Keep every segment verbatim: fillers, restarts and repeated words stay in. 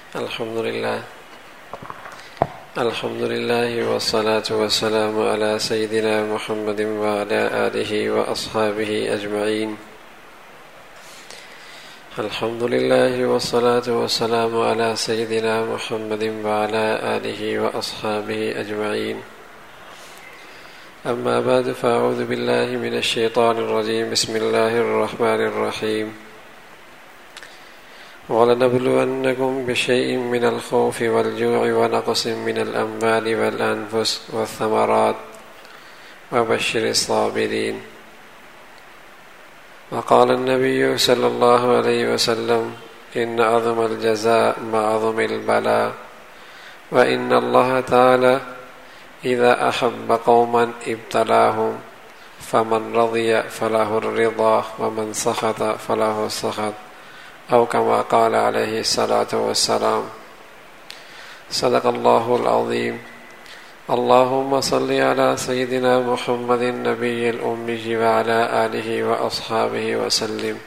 الحمد لله الحمد لله والصلاة والسلام على سيدنا محمد وعلى آله وأصحابه أجمعين. الحمد لله والصلاة والسلام على سيدنا محمد وعلى آله وأصحابه أجمعين. أما بعد فأعوذ بالله من الشيطان الرجيم. بسم الله الرحمن الرحيم. وَلَنَبْلُوَنَّكُمْ بِشَيْءٍ مِّنَ الْخَوْفِ وَالْجُوعِ وَنَقْصٍ مِّنَ الْأَمْوَالِ وَالْأَنفُسِ وَالثَّمَرَاتِ وَبَشِّرِ الصَّابِرِينَ. وقال النبي صلى الله عليه وسلم: إن عظم الجزاء مع عظم البلاء، وإن الله تعالى إذا أحب قوما ابتلاهم، فمن رضي فله الرضا ومن سخط فله السخط، أو كما قال عليه الصلاة والسلام. صدق الله العظيم. اللهم صل على سيدنا محمد النبي الأمي وعلى آله وأصحابه وسلم.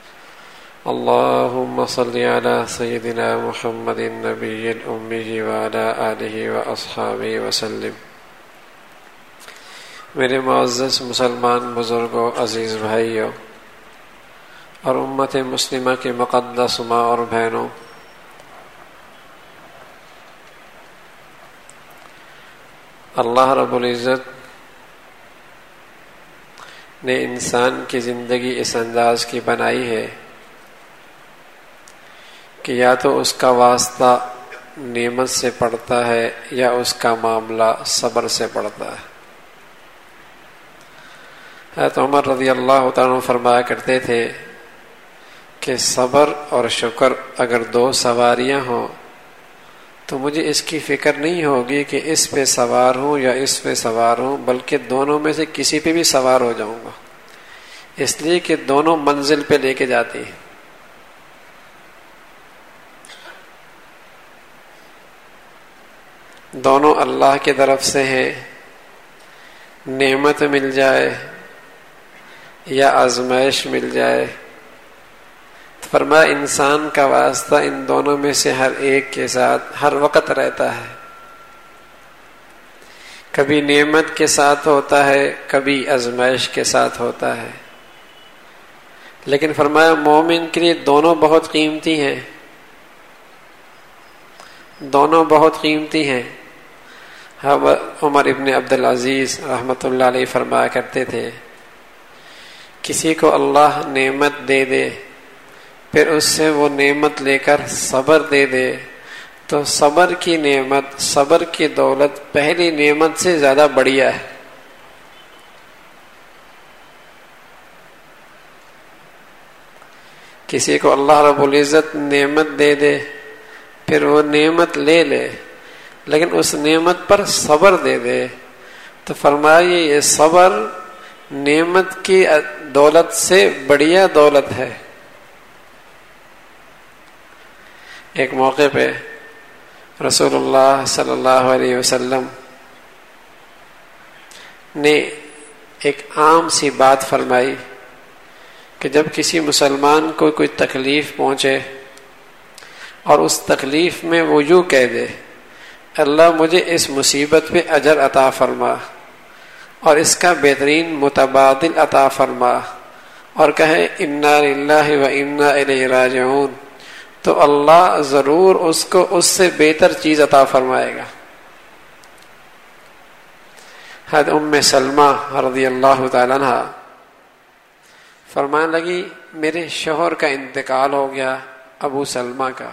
اللهم صل على سيدنا محمد النبي الأمي وعلى آله وأصحابه وسلم. میرے معزز مسلمان بزرگوں، عزیز بھائیوں اور امت مسلمہ کے مقدس ماں اور بہنوں، اللہ رب العزت نے انسان کی زندگی اس انداز کی بنائی ہے کہ یا تو اس کا واسطہ نعمت سے پڑتا ہے یا اس کا معاملہ صبر سے پڑتا ہے. حضرت عمر رضی اللہ تعالیٰ عنہ فرمایا کرتے تھے کہ صبر اور شکر اگر دو سواریاں ہوں تو مجھے اس کی فکر نہیں ہوگی کہ اس پہ سوار ہوں یا اس پہ سوار ہوں، بلکہ دونوں میں سے کسی پہ بھی سوار ہو جاؤں گا، اس لیے کہ دونوں منزل پہ لے کے جاتی ہیں. دونوں اللہ کی طرف سے ہیں، نعمت مل جائے یا آزمائش مل جائے. فرمایا انسان کا واسطہ ان دونوں میں سے ہر ایک کے ساتھ ہر وقت رہتا ہے. کبھی نعمت کے ساتھ ہوتا ہے، کبھی آزمائش کے ساتھ ہوتا ہے، لیکن فرمایا مومن کے لیے دونوں بہت قیمتی ہیں، دونوں بہت قیمتی ہیں. عمر ابن عبدالعزیز رحمۃ اللہ علیہ فرمایا کرتے تھے کسی کو اللہ نعمت دے دے پھر اس سے وہ نعمت لے کر صبر دے دے تو صبر کی نعمت، صبر کی دولت پہلی نعمت سے زیادہ بڑھیا ہے. کسی کو اللہ رب العزت نعمت دے دے پھر وہ نعمت لے لے لیکن اس نعمت پر صبر دے دے تو فرمایا یہ صبر نعمت کی دولت سے بڑھیا دولت ہے. ایک موقع پہ رسول اللہ صلی اللہ علیہ وسلم نے ایک عام سی بات فرمائی کہ جب کسی مسلمان کو کوئی تکلیف پہنچے اور اس تکلیف میں وہ یوں کہہ دے اللہ مجھے اس مصیبت پہ اجر عطا فرما اور اس کا بہترین متبادل عطا فرما، اور کہے انا للہ و انا الیہ راجعون، تو اللہ ضرور اس کو اس سے بہتر چیز عطا فرمائے گا. حضرت ام سلمہ رضی اللہ تعالیٰ عنہ فرمانے لگی میرے شوہر کا انتقال ہو گیا، ابو سلمہ کا،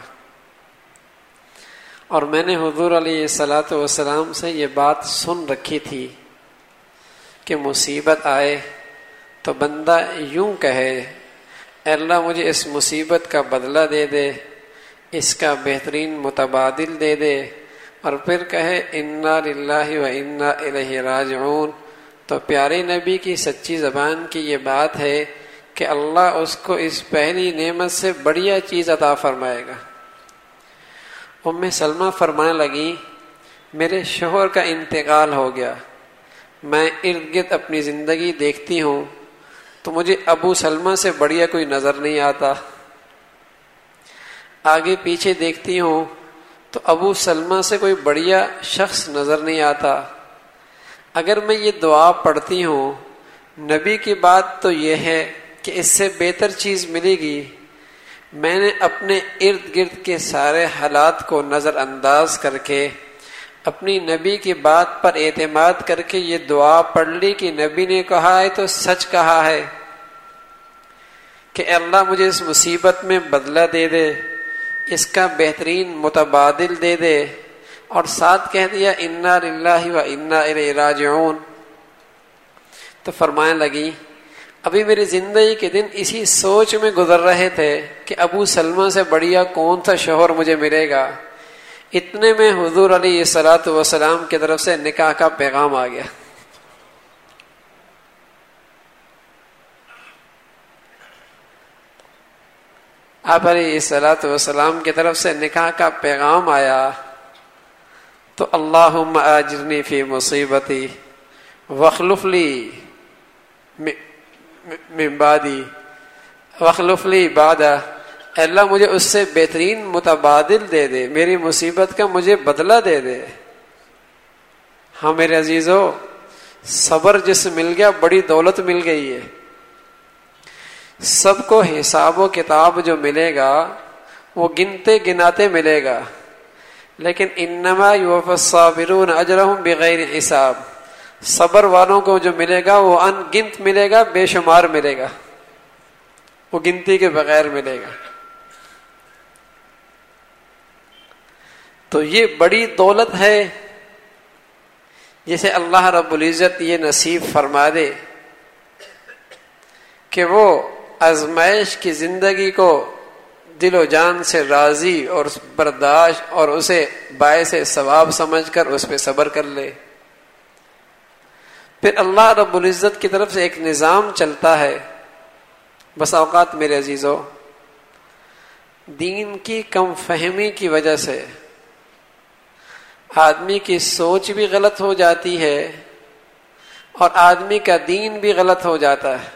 اور میں نے حضور علیہ الصلاۃ والسلام سے یہ بات سن رکھی تھی کہ مصیبت آئے تو بندہ یوں کہے اے اللہ مجھے اس مصیبت کا بدلہ دے دے، اس کا بہترین متبادل دے دے، اور پھر کہے انا للہ و انا الیہ راجعون. تو پیارے نبی کی سچی زبان کی یہ بات ہے کہ اللہ اس کو اس پہلی نعمت سے بڑھیا چیز عطا فرمائے گا. ام سلمہ فرمانے لگی میرے شوہر کا انتقال ہو گیا، میں ارد گرد اپنی زندگی دیکھتی ہوں تو مجھے ابو سلمہ سے بڑھیا کوئی نظر نہیں آتا. آگے پیچھے دیکھتی ہوں تو ابو سلمہ سے کوئی بڑھیا شخص نظر نہیں آتا. اگر میں یہ دعا پڑھتی ہوں، نبی کی بات تو یہ ہے کہ اس سے بہتر چیز ملے گی. میں نے اپنے ارد گرد کے سارے حالات کو نظر انداز کر کے اپنی نبی کی بات پر اعتماد کر کے یہ دعا پڑھ لی کہ نبی نے کہا ہے تو سچ کہا ہے کہ اللہ مجھے اس مصیبت میں بدلہ دے دے، اس کا بہترین متبادل دے دے، اور ساتھ کہہ دیا انا للہ و انا الیہ راجعون. تو فرمانے لگی ابھی میری زندگی کے دن اسی سوچ میں گزر رہے تھے کہ ابو سلمہ سے بڑھیا کون سا شوہر مجھے ملے گا. اتنے میں حضور علیہ الصلوۃ والسلام کی طرف سے نکاح کا پیغام آ گیا. آپ علیہ الصلوۃ والسلام کی طرف سے نکاح کا پیغام آیا تو اللہم آجرنی فی مصیبتی واخلف لی من بعدی واخلف لی بعدہ، اللہ مجھے اس سے بہترین متبادل دے دے، میری مصیبت کا مجھے بدلہ دے دے. ہاں میرے عزیزو، صبر جس مل گیا بڑی دولت مل گئی ہے. سب کو حساب و کتاب جو ملے گا وہ گنتے گناتے ملے گا، لیکن انما یوفی الصابرون اجرہم بغیر حساب، صبر والوں کو جو ملے گا وہ ان گنت ملے گا، بے شمار ملے گا، وہ گنتی کے بغیر ملے گا. تو یہ بڑی دولت ہے جسے اللہ رب العزت یہ نصیب فرما دے کہ وہ آزمائش کی زندگی کو دل و جان سے راضی اور برداشت اور اسے باعث ثواب سمجھ کر اس پہ صبر کر لے. پھر اللہ رب العزت کی طرف سے ایک نظام چلتا ہے. بس اوقات میرے عزیزو، دین کی کم فہمی کی وجہ سے آدمی کی سوچ بھی غلط ہو جاتی ہے اور آدمی کا دین بھی غلط ہو جاتا ہے.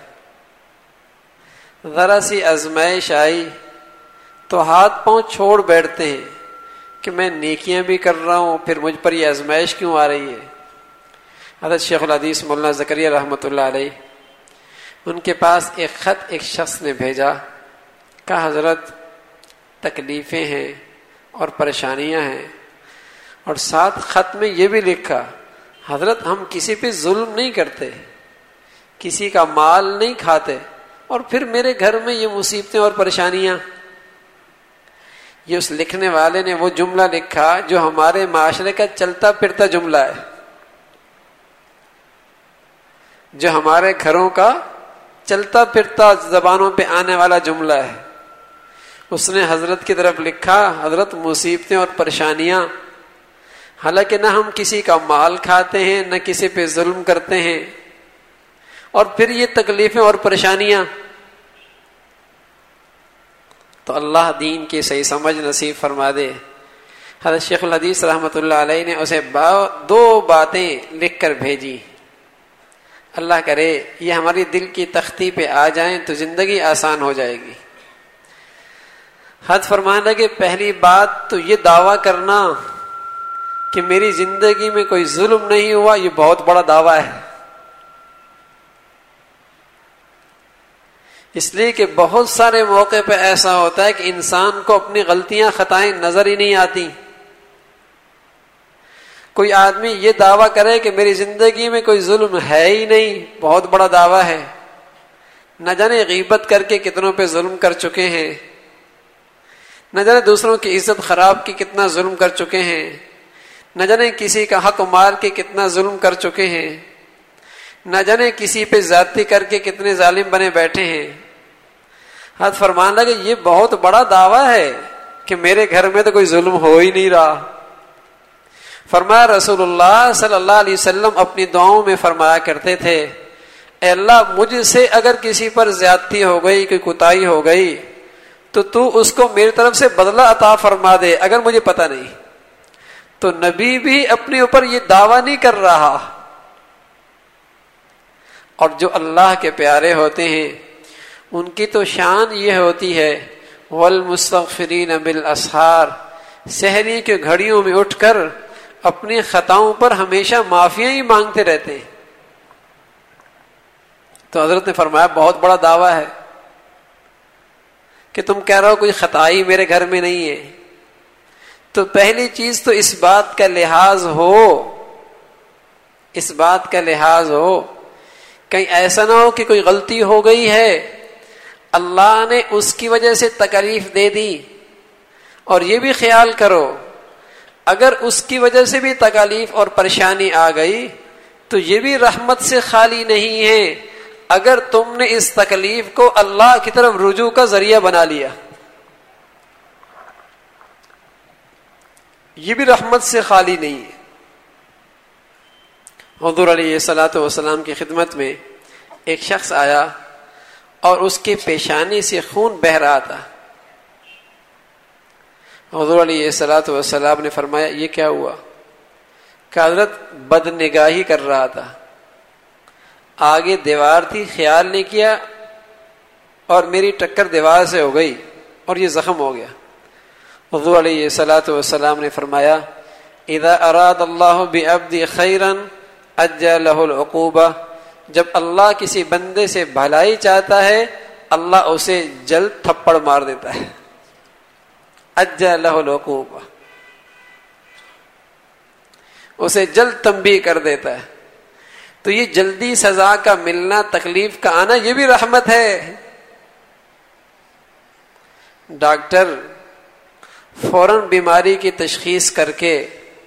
ذرا سی آزمائش آئی تو ہاتھ پاؤں چھوڑ بیٹھتے ہیں کہ میں نیکیاں بھی کر رہا ہوں، پھر مجھ پر یہ آزمائش کیوں آ رہی ہے. حضرت شیخ الحدیث مولانا زکریا رحمۃ اللہ علیہ، ان کے پاس ایک خط ایک شخص نے بھیجا، کہا حضرت تکلیفیں ہیں اور پریشانیاں ہیں، اور ساتھ خط میں یہ بھی لکھا حضرت ہم کسی پہ ظلم نہیں کرتے، کسی کا مال نہیں کھاتے، اور پھر میرے گھر میں یہ مصیبتیں اور پریشانیاں. یہ اس لکھنے والے نے وہ جملہ لکھا جو ہمارے معاشرے کا چلتا پھرتا جملہ ہے، جو ہمارے گھروں کا چلتا پھرتا زبانوں پہ آنے والا جملہ ہے. اس نے حضرت کی طرف لکھا حضرت مصیبتیں اور پریشانیاں، حالانکہ نہ ہم کسی کا مال کھاتے ہیں نہ کسی پہ ظلم کرتے ہیں، اور پھر یہ تکلیفیں اور پریشانیاں. تو اللہ دین کی صحیح سمجھ نصیب فرما دے. حضرت شیخ الحدیث رحمۃ اللہ علیہ نے اسے با دو باتیں لکھ کر بھیجی. اللہ کرے یہ ہماری دل کی تختی پہ آ جائیں تو زندگی آسان ہو جائے گی. حد فرمانے لگے پہلی بات تو یہ دعویٰ کرنا کہ میری زندگی میں کوئی ظلم نہیں ہوا، یہ بہت بڑا دعویٰ ہے. اس لیے کہ بہت سارے موقع پہ ایسا ہوتا ہے کہ انسان کو اپنی غلطیاں خطائیں نظر ہی نہیں آتی. کوئی آدمی یہ دعویٰ کرے کہ میری زندگی میں کوئی ظلم ہے ہی نہیں، بہت بڑا دعویٰ ہے. نہ جانے غیبت کر کے کتنوں پہ ظلم کر چکے ہیں، نہ جانے دوسروں کی عزت خراب کی کتنا ظلم کر چکے ہیں، نہ جانے کسی کا حق مار کے کتنا ظلم کر چکے ہیں، نہ جانے کسی پہ زیادتی کر کے کتنے ظالم بنے بیٹھے ہیں. حد فرمان لگے یہ بہت بڑا دعویٰ ہے کہ میرے گھر میں تو کوئی ظلم ہو ہی نہیں رہا. فرمایا رسول اللہ صلی اللہ علیہ وسلم اپنی دعاؤں میں فرمایا کرتے تھے اے اللہ مجھ سے اگر کسی پر زیادتی ہو گئی، کوئی کوتاہی ہو گئی تو تو اس کو میری طرف سے بدلہ عطا فرما دے اگر مجھے پتہ نہیں. تو نبی بھی اپنے اوپر یہ دعویٰ نہیں کر رہا. اور جو اللہ کے پیارے ہوتے ہیں ان کی تو شان یہ ہوتی ہے والمستغفرین بالاسحار سحری کے گھڑیوں میں اٹھ کر اپنی خطاؤں پر ہمیشہ معافیاں ہی مانگتے رہتے ہیں. تو حضرت نے فرمایا بہت بڑا دعویٰ ہے کہ تم کہہ رہے ہو کوئی خطا ہی میرے گھر میں نہیں ہے. تو پہلی چیز تو اس بات کا لحاظ ہو اس بات کا لحاظ ہو کہیں ایسا نہ ہو کہ کوئی غلطی ہو گئی ہے, اللہ نے اس کی وجہ سے تکلیف دے دی. اور یہ بھی خیال کرو اگر اس کی وجہ سے بھی تکلیف اور پریشانی آ گئی تو یہ بھی رحمت سے خالی نہیں ہے اگر تم نے اس تکلیف کو اللہ کی طرف رجوع کا ذریعہ بنا لیا. یہ بھی رحمت سے خالی نہیں ہے. حضور علیہ الصلوۃ والسلام کی خدمت میں ایک شخص آیا اور اس کے پیشانی سے خون بہہ رہا تھا. حضور علیہ الصلوۃ والسلام نے فرمایا یہ کیا ہوا؟ کہ حضرت بد نگاہی کر رہا تھا, آگے دیوار تھی خیال نہیں کیا اور میری ٹکر دیوار سے ہو گئی اور یہ زخم ہو گیا. حضور علیہ الصلوۃ والسلام نے فرمایا اذا اراد اللہ بعبد خیرا عجل له العقوبہ, جب اللہ کسی بندے سے بھلائی چاہتا ہے اللہ اسے جلد تھپڑ مار دیتا ہے. عجل له العقوبہ, اسے جلد تنبیہ کر دیتا ہے. تو یہ جلدی سزا کا ملنا, تکلیف کا آنا, یہ بھی رحمت ہے. ڈاکٹر فوراً بیماری کی تشخیص کر کے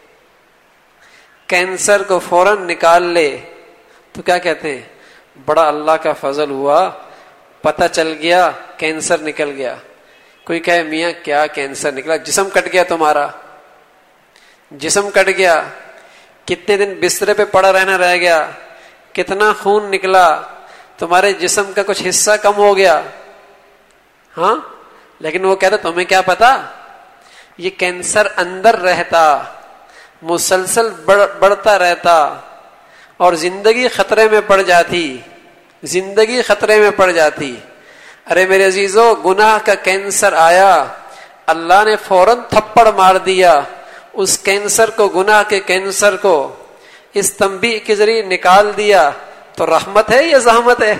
کینسر کو فوراً نکال لے تو کیا کہتے ہیں, بڑا اللہ کا فضل ہوا, پتہ چل گیا کینسر نکل گیا. کوئی کہے میاں کیا کینسر نکلا؟ جسم کٹ گیا تمہارا, جسم کٹ گیا, کتنے دن بسترے پہ پڑا رہنا رہ گیا, کتنا خون نکلا, تمہارے جسم کا کچھ حصہ کم ہو گیا. ہاں لیکن وہ کہتا تمہیں کیا پتا, یہ کینسر اندر رہتا, مسلسل بڑھ بڑھتا رہتا اور زندگی خطرے میں پڑ جاتی, زندگی خطرے میں پڑ جاتی. ارے میرے عزیزو, گناہ کا کینسر آیا, اللہ نے فوراً تھپڑ مار دیا اس کینسر کو, گناہ کے کینسر کو اس تنبیہ کے ذریعے نکال دیا, تو رحمت ہے یا زحمت ہے؟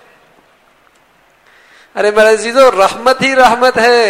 ارے میرے عزیزو رحمت ہی رحمت ہے.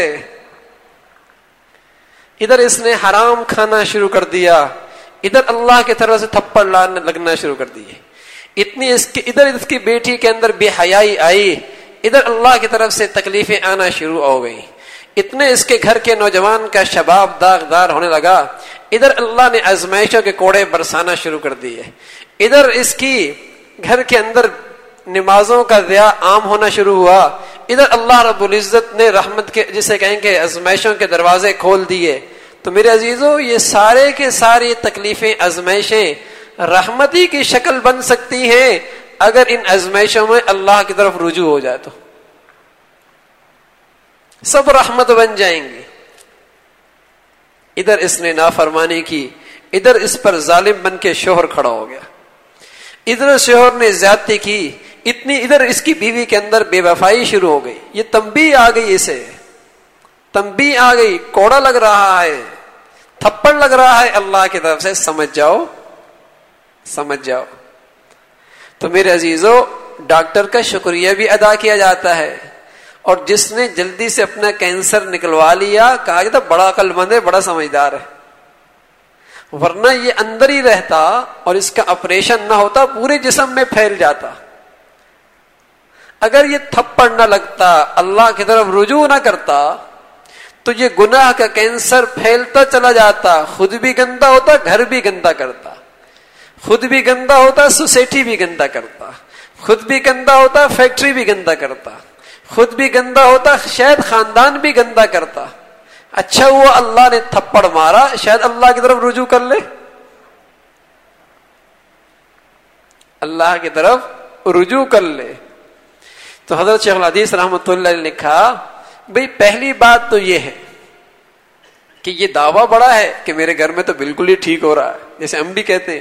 ادھر اس نے حرام کھانا شروع کر دیا, ادھر اللہ کی طرف سے تھپڑ لگنا شروع کر دیے. اتنی اس کی ادھر اس کی بیٹی کے اندر بے حیائی آئی, ادھر اللہ کی طرف سے تکلیفیں آنا شروع ہو گئی. اتنے اس کے گھر کے نوجوان کا شباب داغدار ہونے لگا, ادھر اللہ نے آزمائشوں کے کوڑے برسانا شروع کر دیے. ادھر اس کی گھر کے اندر نمازوں کا ضیاع عام ہونا شروع ہوا, ادھر اللہ رب العزت نے رحمت کے جسے کہیں کہ آزمائشوں کے دروازے کھول دیے. تو میرے عزیزو یہ سارے کے ساری تکلیفیں آزمائشیں رحمتی کی شکل بن سکتی ہیں اگر ان آزمائشوں میں اللہ کی طرف رجوع ہو جائے تو سب رحمت بن جائیں گی. ادھر اس نے نافرمانی کی, ادھر اس پر ظالم بن کے شوہر کھڑا ہو گیا, ادھر شوہر نے زیادتی کی, اتنی ادھر اس کی بیوی کے اندر بے وفائی شروع ہو گئی. یہ تنبیہ آ گئی, اسے تنبیہ آ گئی, کوڑا لگ رہا ہے, تھپڑ لگ رہا ہے اللہ کی طرف سے. سمجھ جاؤ سمجھ جاؤ. تو میرے عزیزو ڈاکٹر کا شکریہ بھی ادا کیا جاتا ہے, اور جس نے جلدی سے اپنا کینسر نکلوا لیا کہا جاتا بڑا عقل مند ہے, بڑا سمجھدار ہے, ورنہ یہ اندر ہی رہتا اور اس کا آپریشن نہ ہوتا پورے جسم میں پھیل جاتا. اگر یہ تھپڑ نہ لگتا, اللہ کی طرف رجوع نہ کرتا, تو یہ گناہ کا کینسر پھیلتا چلا جاتا, خود بھی گندا ہوتا, گھر بھی گندا کرتا, خود بھی گندا ہوتا, سوسائٹی بھی گندا کرتا, خود بھی گندا ہوتا, فیکٹری بھی گندا کرتا, خود بھی گندا ہوتا, شاید خاندان بھی گندا کرتا. اچھا ہوا اللہ نے تھپڑ مارا, شاید اللہ کی طرف رجوع کر لے, اللہ کی طرف رجوع کر لے. تو حضرت شیخ الحدیث رحمۃ اللہ علیہ نے کہا بھئی پہلی بات تو یہ ہے کہ یہ دعویٰ بڑا ہے کہ میرے گھر میں تو بالکل ہی ٹھیک ہو رہا ہے, جیسے ہم بھی کہتے ہیں.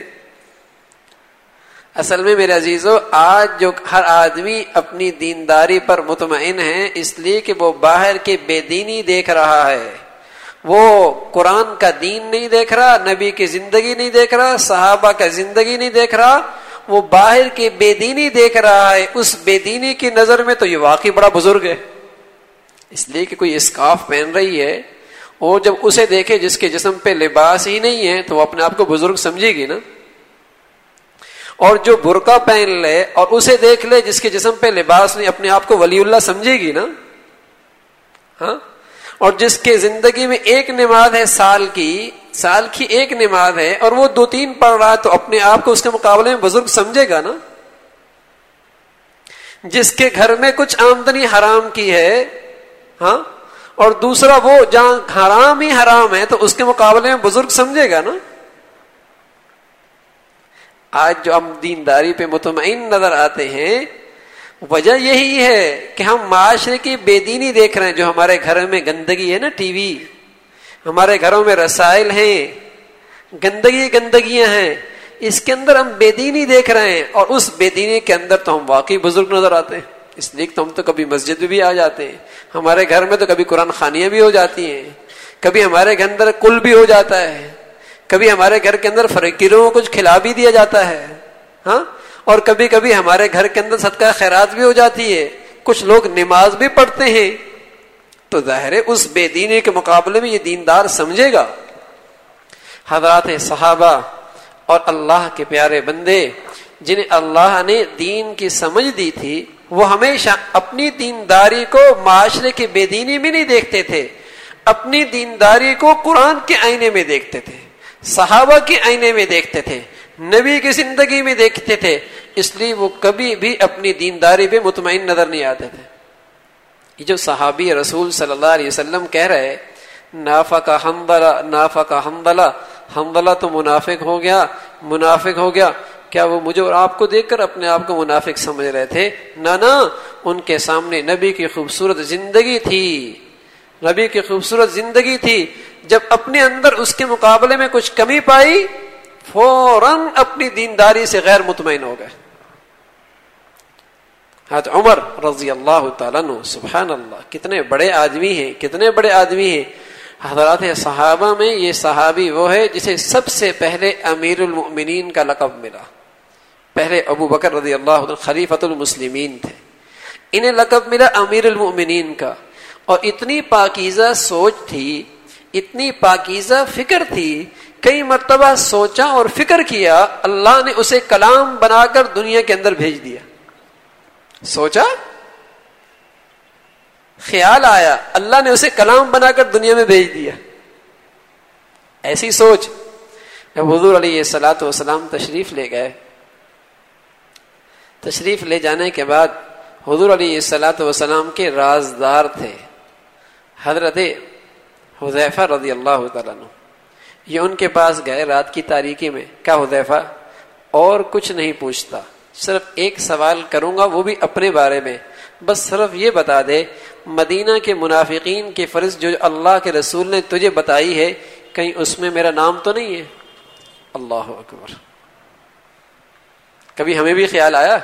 اصل میں میرے عزیزو آج جو ہر آدمی اپنی دینداری پر مطمئن ہے اس لیے کہ وہ باہر کی بے دینی دیکھ رہا ہے, وہ قرآن کا دین نہیں دیکھ رہا، نبی کی زندگی نہیں دیکھ رہا، صحابہ کا زندگی نہیں دیکھ رہا، وہ باہر کی بے دینی دیکھ رہا ہے، اس بے دینی کی نظر میں تو یہ واقعی بڑا بزرگ ہے. اس لیے کہ کوئی اسکارف پہن رہی ہے اور جب اسے دیکھے جس کے جسم پہ لباس ہی نہیں ہے تو وہ اپنے آپ کو بزرگ سمجھے گی نا. اور جو برقع پہن لے اور اسے دیکھ لے جس کے جسم پہ لباس نہیں، اپنے آپ کو ولی اللہ سمجھے گی نا. ہاں. اور جس کے زندگی میں ایک نماز ہے سال کی سال کی ایک نماز ہے اور وہ دو تین پڑھ رہا ہے تو اپنے آپ کو اس کے مقابلے میں بزرگ سمجھے گا نا. جس کے گھر میں کچھ آمدنی حرام کی ہے، ہاں، اور دوسرا وہ جہاں حرام ہی حرام ہے تو اس کے مقابلے میں بزرگ سمجھے گا نا. آج جو ہم دینداری پہ مطمئن نظر آتے ہیں وجہ یہی ہے کہ ہم معاشرے کی بے دینی دیکھ رہے ہیں. جو ہمارے گھروں میں گندگی ہے نا، ٹی وی، ہمارے گھروں میں رسائل ہیں، گندگی گندگیاں ہیں، اس کے اندر ہم بے دینی دیکھ رہے ہیں اور اس بے دینی کے اندر تو ہم واقعی بزرگ نظر آتے ہیں. اس لیے تو ہم تو کبھی مسجد بھی آ جاتے ہیں، ہمارے گھر میں تو کبھی قرآن خوانیاں بھی ہو جاتی ہیں، کبھی ہمارے گھر اندر کل بھی ہو جاتا ہے، کبھی ہمارے گھر کے اندر فقیروں کو کچھ کھلا بھی دیا جاتا ہے، ہاں، اور کبھی کبھی ہمارے گھر کے اندر صدقہ خیرات بھی ہو جاتی ہے، کچھ لوگ نماز بھی پڑھتے ہیں. تو ظاہر ہے اس بے دینی کے مقابلے میں یہ دیندار سمجھے گا. حضرات صحابہ اور اللہ کے پیارے بندے جنہیں اللہ نے دین کی سمجھ دی تھی وہ ہمیشہ اپنی دینداری کو معاشرے کی بے دینی میں نہیں دیکھتے تھے، اپنی دینداری کو قرآن کے آئینے میں دیکھتے تھے، صحابہ کے آئینے میں دیکھتے تھے، نبی کی زندگی میں دیکھتے تھے. اس لیے وہ کبھی بھی اپنی دینداری پہ مطمئن نظر نہیں آتے تھے. یہ جو صحابی رسول صلی اللہ علیہ وسلم کہہ رہے نافق حنظلہ نافق حنظلہ، حنظلہ تو منافق ہو گیا منافق ہو گیا، کیا وہ مجھے اور آپ کو دیکھ کر اپنے آپ کو منافق سمجھ رہے تھے؟ نہ نہ، ان کے سامنے نبی کی خوبصورت زندگی تھی، نبی کی خوبصورت زندگی تھی. جب اپنے اندر اس کے مقابلے میں کچھ کمی پائی فوراً اپنی دینداری سے غیر مطمئن ہو گئے. حضرت عمر رضی اللہ تعالیٰ عنہ، سبحان اللہ، کتنے بڑے آدمی ہیں، کتنے بڑے آدمی ہیں. حضرات صحابہ میں یہ صحابی وہ ہے جسے سب سے پہلے امیر المؤمنین کا لقب ملا. پہلے ابو بکر رضی اللہ عنہ خلیفۃ المسلمین تھے، انہیں لقب ملا امیر المؤمنین کا. اور اتنی پاکیزہ سوچ تھی، اتنی پاکیزہ فکر تھی، کئی مرتبہ سوچا اور فکر کیا، اللہ نے اسے کلام بنا کر دنیا کے اندر بھیج دیا. سوچا، خیال آیا، اللہ نے اسے کلام بنا کر دنیا میں بھیج دیا. ایسی سوچ. جب حضور علیہ الصلوۃ والسلام تشریف لے گئے، تشریف لے جانے کے بعد حضور علیہ الصلوۃ والسلام کے رازدار تھے حضرت حذیفہ رضی اللہ تعالیٰ عنہ. یہ ان کے پاس گئے رات کی تاریکی میں، کہا حذیفہ اور کچھ نہیں پوچھتا، صرف ایک سوال کروں گا وہ بھی اپنے بارے میں، بس صرف یہ بتا دے مدینہ کے منافقین کی فرض جو اللہ کے رسول نے تجھے بتائی ہے کہیں اس میں میرا نام تو نہیں ہے؟ اللہ اکبر. کبھی ہمیں بھی خیال آیا،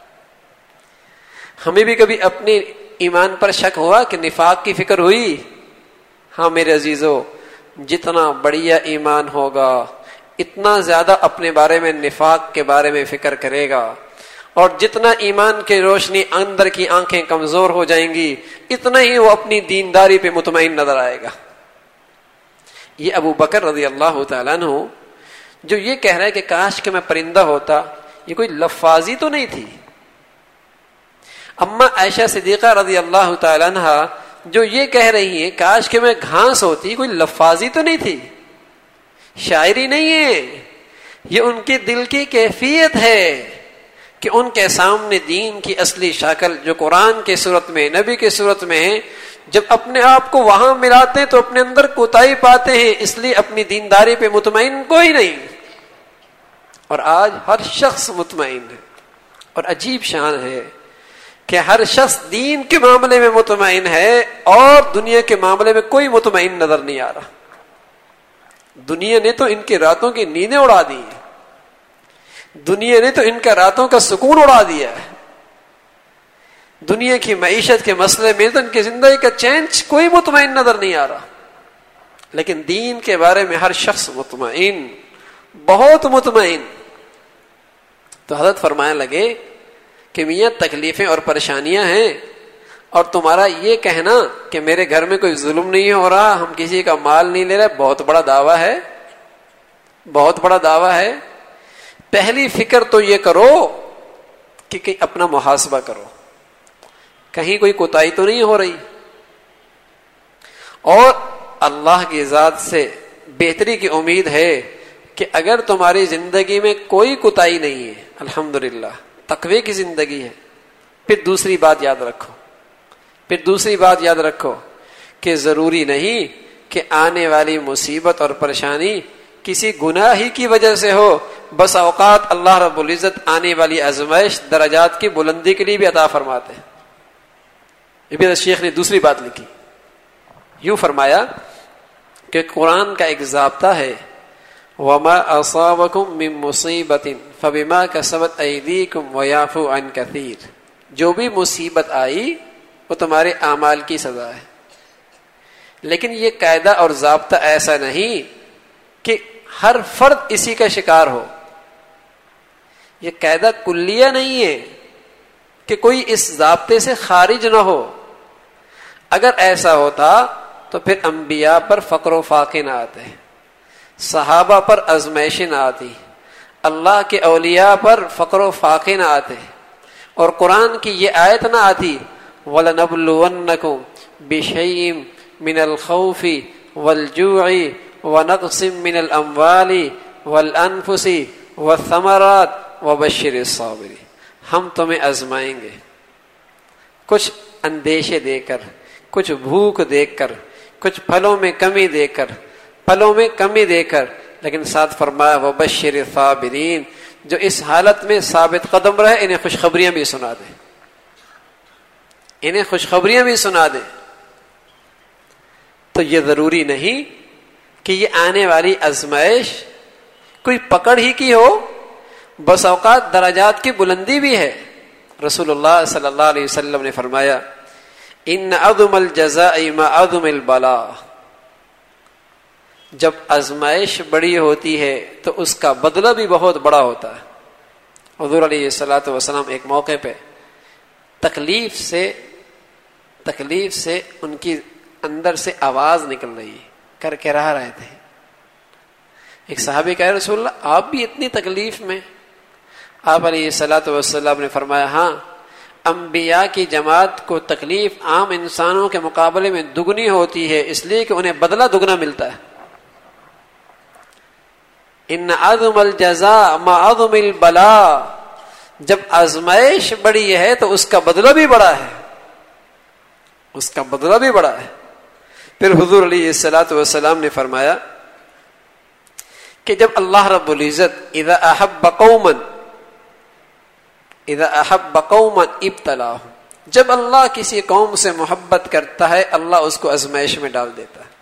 ہمیں بھی کبھی اپنے ایمان پر شک ہوا کہ نفاق کی فکر ہوئی؟ ہاں میرے عزیزو، جتنا بڑھیا ایمان ہوگا اتنا زیادہ اپنے بارے میں نفاق کے بارے میں فکر کرے گا، اور جتنا ایمان کی روشنی اندر کی آنکھیں کمزور ہو جائیں گی اتنا ہی وہ اپنی دینداری پہ مطمئن نظر آئے گا. یہ ابو بکر رضی اللہ تعالیٰ عنہ جو یہ کہہ رہا ہے کہ کاش کہ میں پرندہ ہوتا، یہ کوئی لفاظی تو نہیں تھی. اما عائشہ صدیقہ رضی اللہ تعالیٰ عنہ جو یہ کہہ رہی ہیں کاش کہ میں گھاس ہوتی، کوئی لفاظی تو نہیں تھی، شاعری نہیں ہے، یہ ان کے دل کی کیفیت ہے کہ ان کے سامنے دین کی اصلی شکل جو قرآن کے صورت میں، نبی کے صورت میں ہے، جب اپنے آپ کو وہاں ملاتے ہیں تو اپنے اندر کوتاہی پاتے ہیں، اس لیے اپنی دینداری پہ مطمئن کوئی نہیں. اور آج ہر شخص مطمئن ہے، اور عجیب شان ہے کہ ہر شخص دین کے معاملے میں مطمئن ہے اور دنیا کے معاملے میں کوئی مطمئن نظر نہیں آ رہا. دنیا نے تو ان کی راتوں کی نیندیں اڑا دی ہیں، دنیا نے تو ان کا راتوں کا سکون اڑا دیا ہے، دنیا کی معیشت کے مسئلے میں تو ان کی زندگی کا چین کوئی مطمئن نظر نہیں آ رہا. لیکن دین کے بارے میں ہر شخص مطمئن، بہت مطمئن. تو حضرت فرمانے لگے کہ میاں تکلیفیں اور پریشانیاں ہیں، اور تمہارا یہ کہنا کہ میرے گھر میں کوئی ظلم نہیں ہو رہا، ہم کسی کا مال نہیں لے رہے، بہت بڑا دعویٰ ہے، بہت بڑا دعویٰ ہے. پہلی فکر تو یہ کرو کہ کہیں اپنا محاسبہ کرو، کہیں کوئی کوتاہی تو نہیں ہو رہی. اور اللہ کی ذات سے بہتری کی امید ہے کہ اگر تمہاری زندگی میں کوئی کوتاہی نہیں ہے، الحمدللہ تقوی کی زندگی ہے. پھر دوسری بات یاد رکھو پھر دوسری بات یاد رکھو کہ ضروری نہیں کہ آنے والی مصیبت اور پریشانی کسی گناہ ہی کی وجہ سے ہو. بس اوقات اللہ رب العزت آنے والی آزمائش درجات کی بلندی کے لیے بھی عطا فرماتے ہیں. یہ بھی شیخ نے دوسری بات لکھی، یوں فرمایا کہ قرآن کا ایک ضابطہ ہے، وما اصابکم من مصیبت فبما کسبت ایدیکم ویعفو عن کثیر. جو بھی مصیبت آئی وہ تمہارے اعمال کی سزا ہے. لیکن یہ قاعدہ اور ضابطہ ایسا نہیں کہ ہر فرد اسی کا شکار ہو. یہ قاعدہ کلیہ نہیں ہے کہ کوئی اس ضابطے سے خارج نہ ہو. اگر ایسا ہوتا تو پھر انبیاء پر فقر و فاقے نہ آتے، صحابہ پر ازمائشیں نہ آتی، اللہ کے اولیاء پر فقر و فاقے نہ آتے، اور قرآن کی یہ آیت نہ آتی وَلَنَبْلُوَنَّكُمْ بِشَيْءٍ مِّنَ الْخَوْفِ وَالْجُوعِ وَنَقْصٍ مِّنَ الْأَمْوَالِ وَالْأَنفُسِ وَالثَّمَرَاتِ وَبَشِّرِ الصَّابِرِينَ. ہم تمہیں آزمائیں گے کچھ اندیشے دے کر، کچھ بھوک دیکھ کر، کچھ پھلوں میں کمی دے کر پھلوں میں کمی دے کر لیکن ساتھ فرمایا وَبَشِّرِ الصَّابِرِينَ. جو اس حالت میں ثابت قدم رہے انہیں خوشخبریاں بھی سنا دے انہیں خوشخبریاں بھی سنا دے. تو یہ ضروری نہیں کہ یہ آنے والی آزمائش کوئی پکڑ ہی کی ہو، بس اوقات درجات کی بلندی بھی ہے. رسول اللہ صلی اللہ علیہ وسلم نے فرمایا ان عظم الجزاء ما عظم البلاء. جب آزمائش بڑی ہوتی ہے تو اس کا بدلہ بھی بہت بڑا ہوتا ہے. حضور علیہ الصلوۃ والسلام ایک موقع پہ تکلیف سے تکلیف سے ان کی اندر سے آواز نکل رہی کر کے رہ رہے تھے. ایک صحابی کہا رسول اللہ آپ بھی اتنی تکلیف میں؟ آپ علیہ الصلوۃ والسلام نے فرمایا ہاں، انبیاء کی جماعت کو تکلیف عام انسانوں کے مقابلے میں دگنی ہوتی ہے، اس لیے کہ انہیں بدلہ دگنا ملتا ہے. ان عظم الجزاء ما عظم البلاء. جب آزمائش بڑی ہے تو اس کا بدلہ بھی بڑا ہے اس کا بدلہ بھی بڑا ہے. پھر حضور علیہ الصلوۃ والسلام نے فرمایا کہ جب اللہ رب العزت اذا احب قوما اذا احب قوما ابتلاهم، جب اللہ کسی قوم سے محبت کرتا ہے اللہ اس کو آزمائش میں ڈال دیتا ہے.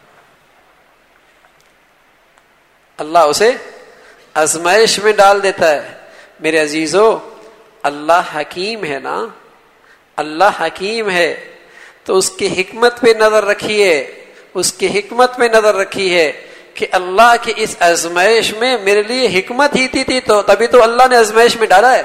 اللہ اسے آزمائش میں ڈال دیتا ہے. میرے عزیزو اللہ حکیم ہے نا، اللہ حکیم ہے تو اس کی حکمت پہ نظر رکھیے اس کی حکمت پہ نظر رکھیے کہ اللہ کی اس آزمائش میں میرے لیے حکمت ہی تھی, تھی تو تبھی تو اللہ نے آزمائش میں ڈالا ہے.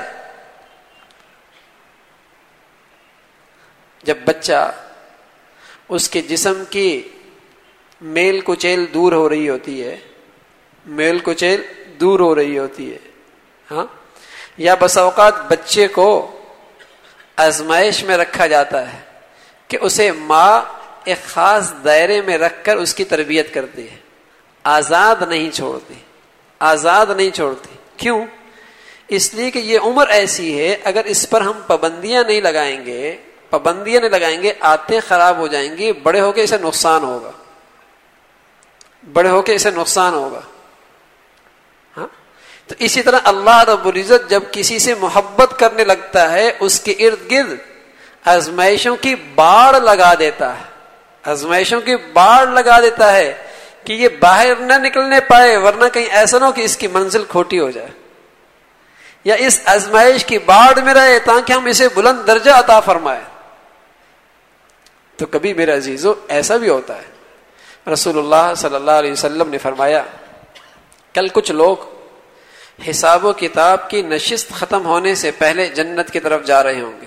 جب بچہ اس کے جسم کی میل کچیل دور ہو رہی ہوتی ہے میل کچیل دور ہو رہی ہوتی ہے ہاں یا بس اوقات بچے کو آزمائش میں رکھا جاتا ہے کہ اسے ماں ایک خاص دائرے میں رکھ کر اس کی تربیت کرتی ہے, آزاد نہیں چھوڑتی آزاد نہیں چھوڑتی کیوں؟ اس لیے کہ یہ عمر ایسی ہے اگر اس پر ہم پابندیاں نہیں لگائیں گے پابندیاں نہیں لگائیں گے عادتیں خراب ہو جائیں گی, بڑے ہو کے اسے نقصان ہوگا بڑے ہو کے اسے نقصان ہوگا ہاں تو اسی طرح اللہ رب العزت جب کسی سے محبت کرنے لگتا ہے اس کے ارد گرد آزمائشوں کی باڑ لگا دیتا ہے آزمائشوں کی باڑ لگا دیتا ہے کہ یہ باہر نہ نکلنے پائے ورنہ کہیں ایسا نہ ہو کہ اس کی منزل کھوٹی ہو جائے, یا اس آزمائش کی باڑ میں رہے تاکہ ہم اسے بلند درجہ عطا فرمائے. تو کبھی میرے عزیزو ایسا بھی ہوتا ہے رسول اللہ صلی اللہ علیہ وسلم نے فرمایا کل کچھ لوگ حساب و کتاب کی نشست ختم ہونے سے پہلے جنت کی طرف جا رہے ہوں گے.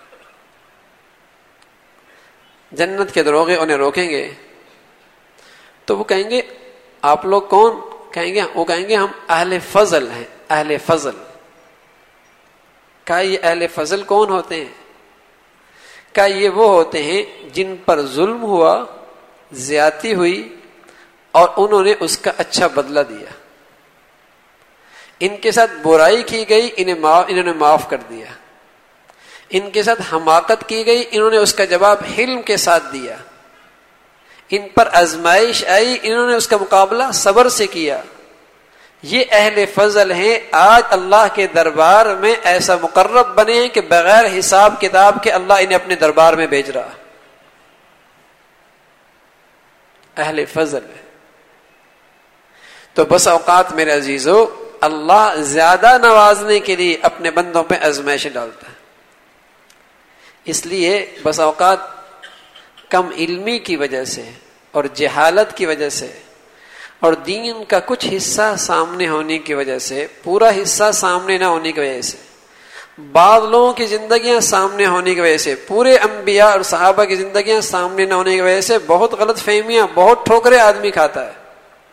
جنت کے دروغے انہیں روکیں گے تو وہ کہیں گے آپ لوگ کون؟ کہیں گے وہ کہیں گے ہم اہل فضل ہیں. اہل فضل. کہا یہ اہل فضل کون ہوتے ہیں؟ کہا یہ وہ ہوتے ہیں جن پر ظلم ہوا، زیادتی ہوئی اور انہوں نے اس کا اچھا بدلہ دیا. ان کے ساتھ برائی کی گئی، انہیں معاف انہوں نے معاف کر دیا. ان کے ساتھ حماقت کی گئی، انہوں نے اس کا جواب حلم کے ساتھ دیا. ان پر آزمائش آئی، انہوں نے اس کا مقابلہ صبر سے کیا. یہ اہل فضل ہیں. آج اللہ کے دربار میں ایسا مقرب بنے ہیں کہ بغیر حساب کتاب کے اللہ انہیں اپنے دربار میں بھیج رہا. اہل فضل ہے. تو بس اوقات میرے عزیزو اللہ زیادہ نوازنے کے لیے اپنے بندوں پہ آزمائشیں ڈالتا ہے. اس لیے بس اوقات کم علمی کی وجہ سے اور جہالت کی وجہ سے اور دین کا کچھ حصہ سامنے ہونے کی وجہ سے، پورا حصہ سامنے نہ ہونے کی وجہ سے، بعض لوگوں کی زندگیاں سامنے ہونے کی وجہ سے، پورے انبیاء اور صحابہ کی زندگیاں سامنے نہ ہونے کی وجہ سے بہت غلط فہمیاں، بہت ٹھوکریں آدمی کھاتا ہے.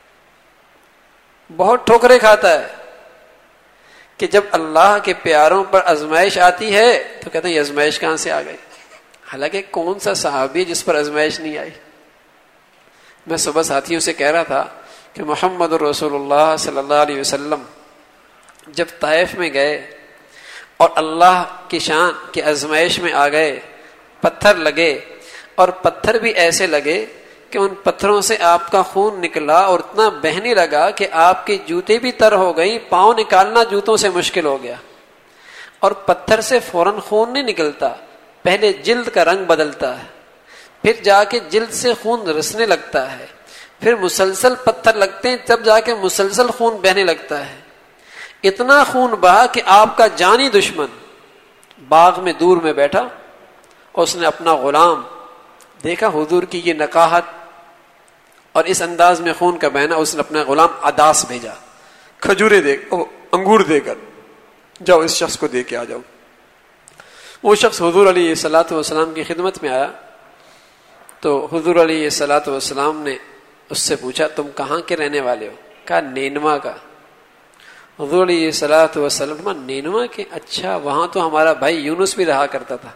بہت ٹھوکریں کھاتا ہے کہ جب اللہ کے پیاروں پر آزمائش آتی ہے تو کہتے ہیں یہ آزمائش کہاں سے آ گئی. حالانکہ کون سا صحابی جس پر آزمائش نہیں آئی. میں صبح ساتھیوں سے کہہ رہا تھا کہ محمد رسول اللہ صلی اللہ علیہ وسلم جب طائف میں گئے اور اللہ کی شان کی آزمائش میں آ گئے، پتھر لگے اور پتھر بھی ایسے لگے کہ ان پتھروں سے آپ کا خون نکلا اور اتنا بہنے لگا کہ آپ کے جوتے بھی تر ہو گئی، پاؤں نکالنا جوتوں سے مشکل ہو گیا. اور پتھر سے فوراً خون نہیں نکلتا، پہلے جلد کا رنگ بدلتا ہے، پھر جا کے جلد سے خون رسنے لگتا ہے، پھر مسلسل پتھر لگتے ہیں تب جا کے مسلسل خون بہنے لگتا ہے. اتنا خون بہا کہ آپ کا جانی دشمن باغ میں دور میں بیٹھا اور اس نے اپنا غلام دیکھا، حضور کی یہ نقاہت اور اس انداز میں خون کا بہنا، اس نے اپنا غلام عداس بھیجا، کھجورے دے انگور دے کر جاؤ اس شخص کو دے کے آ جاؤ. وہ شخص حضور علیہ الصلوۃ والسلام کی خدمت میں آیا تو حضور علیہ الصلوۃ والسلام نے اس سے پوچھا تم کہاں کے رہنے والے ہو؟ کہا نینوا کا. حضور علیہ الصلوۃ والسلام نینوا کے؟ اچھا وہاں تو ہمارا بھائی یونس بھی رہا کرتا تھا.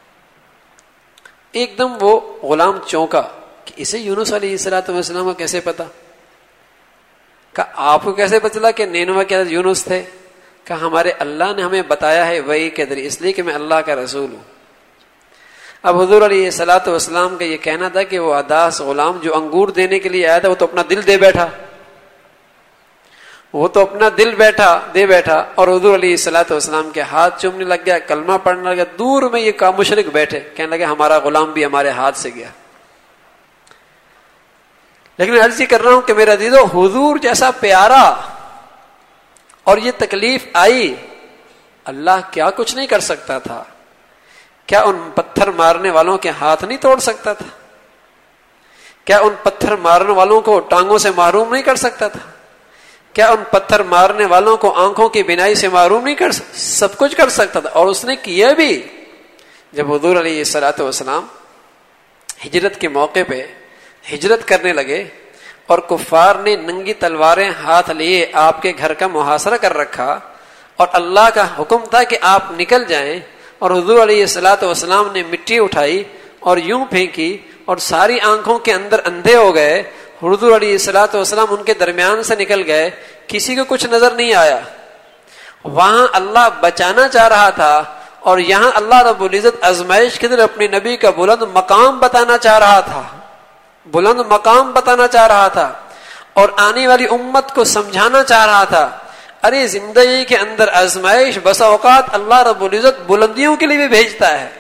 ایک دم وہ غلام چونکا کہ اسے یونس علیہ الصلوۃ والسلام کو کیسے پتا؟ کہا آپ کو کیسے پتا چلا کہ نینوا کے یونس تھے؟ کہا ہمارے اللہ نے ہمیں بتایا ہے وحی کے ذریعے، اس لیے کہ میں اللہ کا رسول ہوں. اب حضور علیہ الصلوۃ والسلام کا یہ کہنا تھا کہ وہ عداس غلام جو انگور دینے کے لیے آیا تھا وہ تو اپنا دل دے بیٹھا، وہ تو اپنا دل بیٹھا دے بیٹھا اور حضور علیہ الصلوۃ والسلام کے ہاتھ چومنے لگ گیا، کلمہ پڑھنے لگا. دور میں یہ کا مشرک بیٹھے کہنے لگے ہمارا غلام بھی ہمارے ہاتھ سے گیا. لیکن عرض یہ کر رہا ہوں کہ میرا عزیزو حضور جیسا پیارا اور یہ تکلیف آئی، اللہ کیا کچھ نہیں کر سکتا تھا؟ کیا ان پتھر مارنے والوں کے ہاتھ نہیں توڑ سکتا تھا؟ کیا ان پتھر مارنے والوں کو ٹانگوں سے محروم نہیں کر سکتا تھا؟ کیا ان پتھر مارنے والوں کو آنکھوں کی بینائی سے محروم نہیں کر سکتا؟ سب کچھ کر سکتا تھا اور اس نے کیا بھی. جب حضور علیہ الصلوۃ والسلام ہجرت کے موقع پہ ہجرت کرنے لگے اور کفار نے ننگی تلواریں ہاتھ لیے آپ کے گھر کا محاصرہ کر رکھا اور اللہ کا حکم تھا کہ آپ نکل جائیں، اور حضور علیہ الصلوۃ والسلام نے مٹی اٹھائی اور یوں پھینکی اور ساری آنکھوں کے اندر اندھے ہو گئے. حضور علیہ الصلوۃ والسلام ان کے درمیان سے نکل گئے، کسی کو کچھ نظر نہیں آیا. وہاں اللہ بچانا چاہ رہا تھا اور یہاں اللہ رب العزت آزمائش کے اندر اپنے نبی کا بلند مقام بتانا چاہ رہا تھا، بلند مقام بتانا چاہ رہا تھا اور آنے والی امت کو سمجھانا چاہ رہا تھا. ارے زندگی کے اندر آزمائش بسا اوقات اللہ رب العزت بلندیوں کے لیے بھی بھیجتا ہے،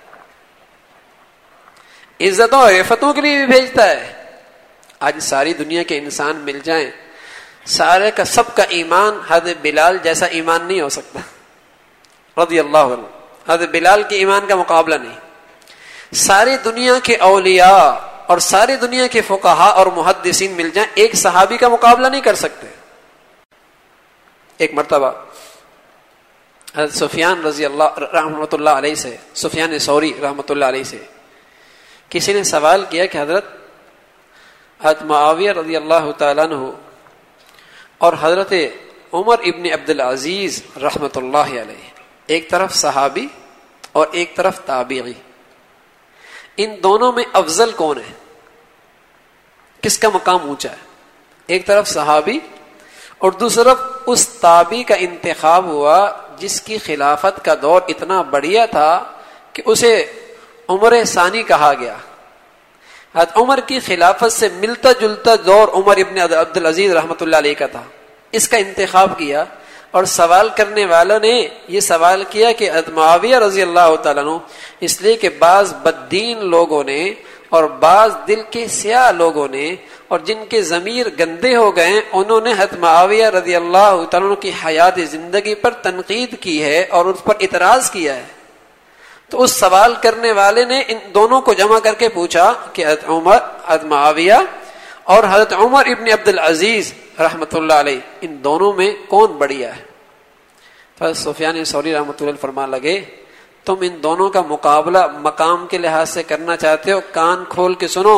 عزتوں اور عفتوں کے لیے بھی بھیجتا ہے. آج ساری دنیا کے انسان مل جائیں، سارے کا سب کا ایمان حضرت بلال جیسا ایمان نہیں ہو سکتا رضی اللہ عنہ. حضرت بلال کے ایمان کا مقابلہ نہیں. ساری دنیا کے اولیاء اور ساری دنیا کے فقہا اور محدثین مل جائیں ایک صحابی کا مقابلہ نہیں کر سکتے. ایک مرتبہ حضرت سفیان رضی اللہ رحمۃ اللہ علیہ سے سفیان ثوری رحمۃ اللہ علیہ سے کسی نے سوال کیا کہ حضرت حضرت معاویہ رضی اللہ تعالیٰ عنہ اور حضرت عمر ابن عبد العزیز رحمۃ اللہ علیہ، ایک طرف صحابی اور ایک طرف تابعی، ان دونوں میں افضل کون ہے؟ کس کا مقام اونچا ہے؟ ایک طرف صحابی اور دوسری طرف اس تابعی کا انتخاب ہوا جس کی خلافت کا دور اتنا بڑھیا تھا کہ اسے عمر ثانی کہا گیا. حضرت عمر کی خلافت سے ملتا جلتا دور عمر ابن عبد العزیز رحمۃ اللہ علیہ کا تھا. اس کا انتخاب کیا اور سوال کرنے والوں نے یہ سوال کیا کہ حضرت معاویہ رضی اللہ تعالیٰ عنہ، اس لیے کہ بعض بددین لوگوں نے اور بعض دل کے سیاہ لوگوں نے اور جن کے ضمیر گندے ہو گئے انہوں نے حضرت معاویہ رضی اللہ تعالیٰ عنہ کی حیات زندگی پر تنقید کی ہے اور اس پر اعتراض کیا ہے. تو اس سوال کرنے والے نے ان دونوں کو جمع کر کے پوچھا کہ حضرت عمر حضرت معاویہ اور حضرت عمر ابن عبد العزیز رحمۃ اللہ علیہ، ان دونوں میں کون بڑھیا ہے؟ تو سفیان ثوری رحمۃ اللہ فرما لگے تم ان دونوں کا مقابلہ مقام کے لحاظ سے کرنا چاہتے ہو، کان کھول کے سنو.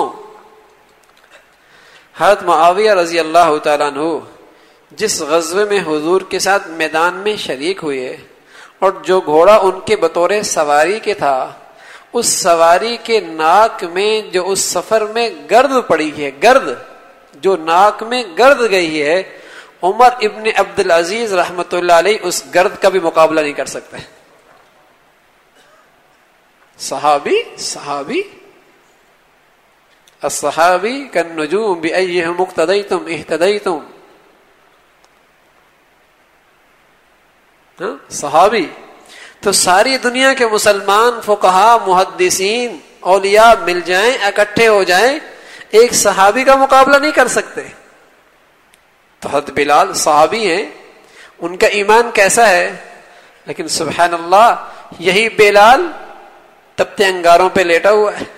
حضرت معاویہ رضی اللہ تعالیٰ عنہ جس غزوے میں حضور کے ساتھ میدان میں شریک ہوئے اور جو گھوڑا ان کے بطور سواری کے تھا، اس سواری کے ناک میں جو اس سفر میں گرد پڑی ہے، گرد جو ناک میں گرد گئی ہے، عمر ابن عبد العزیز رحمۃ اللہ علیہ اس گرد کا بھی مقابلہ نہیں کر سکتے. صحابی صحابی الصحابی کالنجوم بأیہم اقتدیتم اہتدیتم. صحابی تو ساری دنیا کے مسلمان فقہا محدثین اولیاء مل جائیں، اکٹھے ہو جائیں، ایک صحابی کا مقابلہ نہیں کر سکتے. تو حضرت بلال صحابی ہیں، ان کا ایمان کیسا ہے، لیکن سبحان اللہ یہی بلال تپتے انگاروں پہ لیٹا ہوا ہے.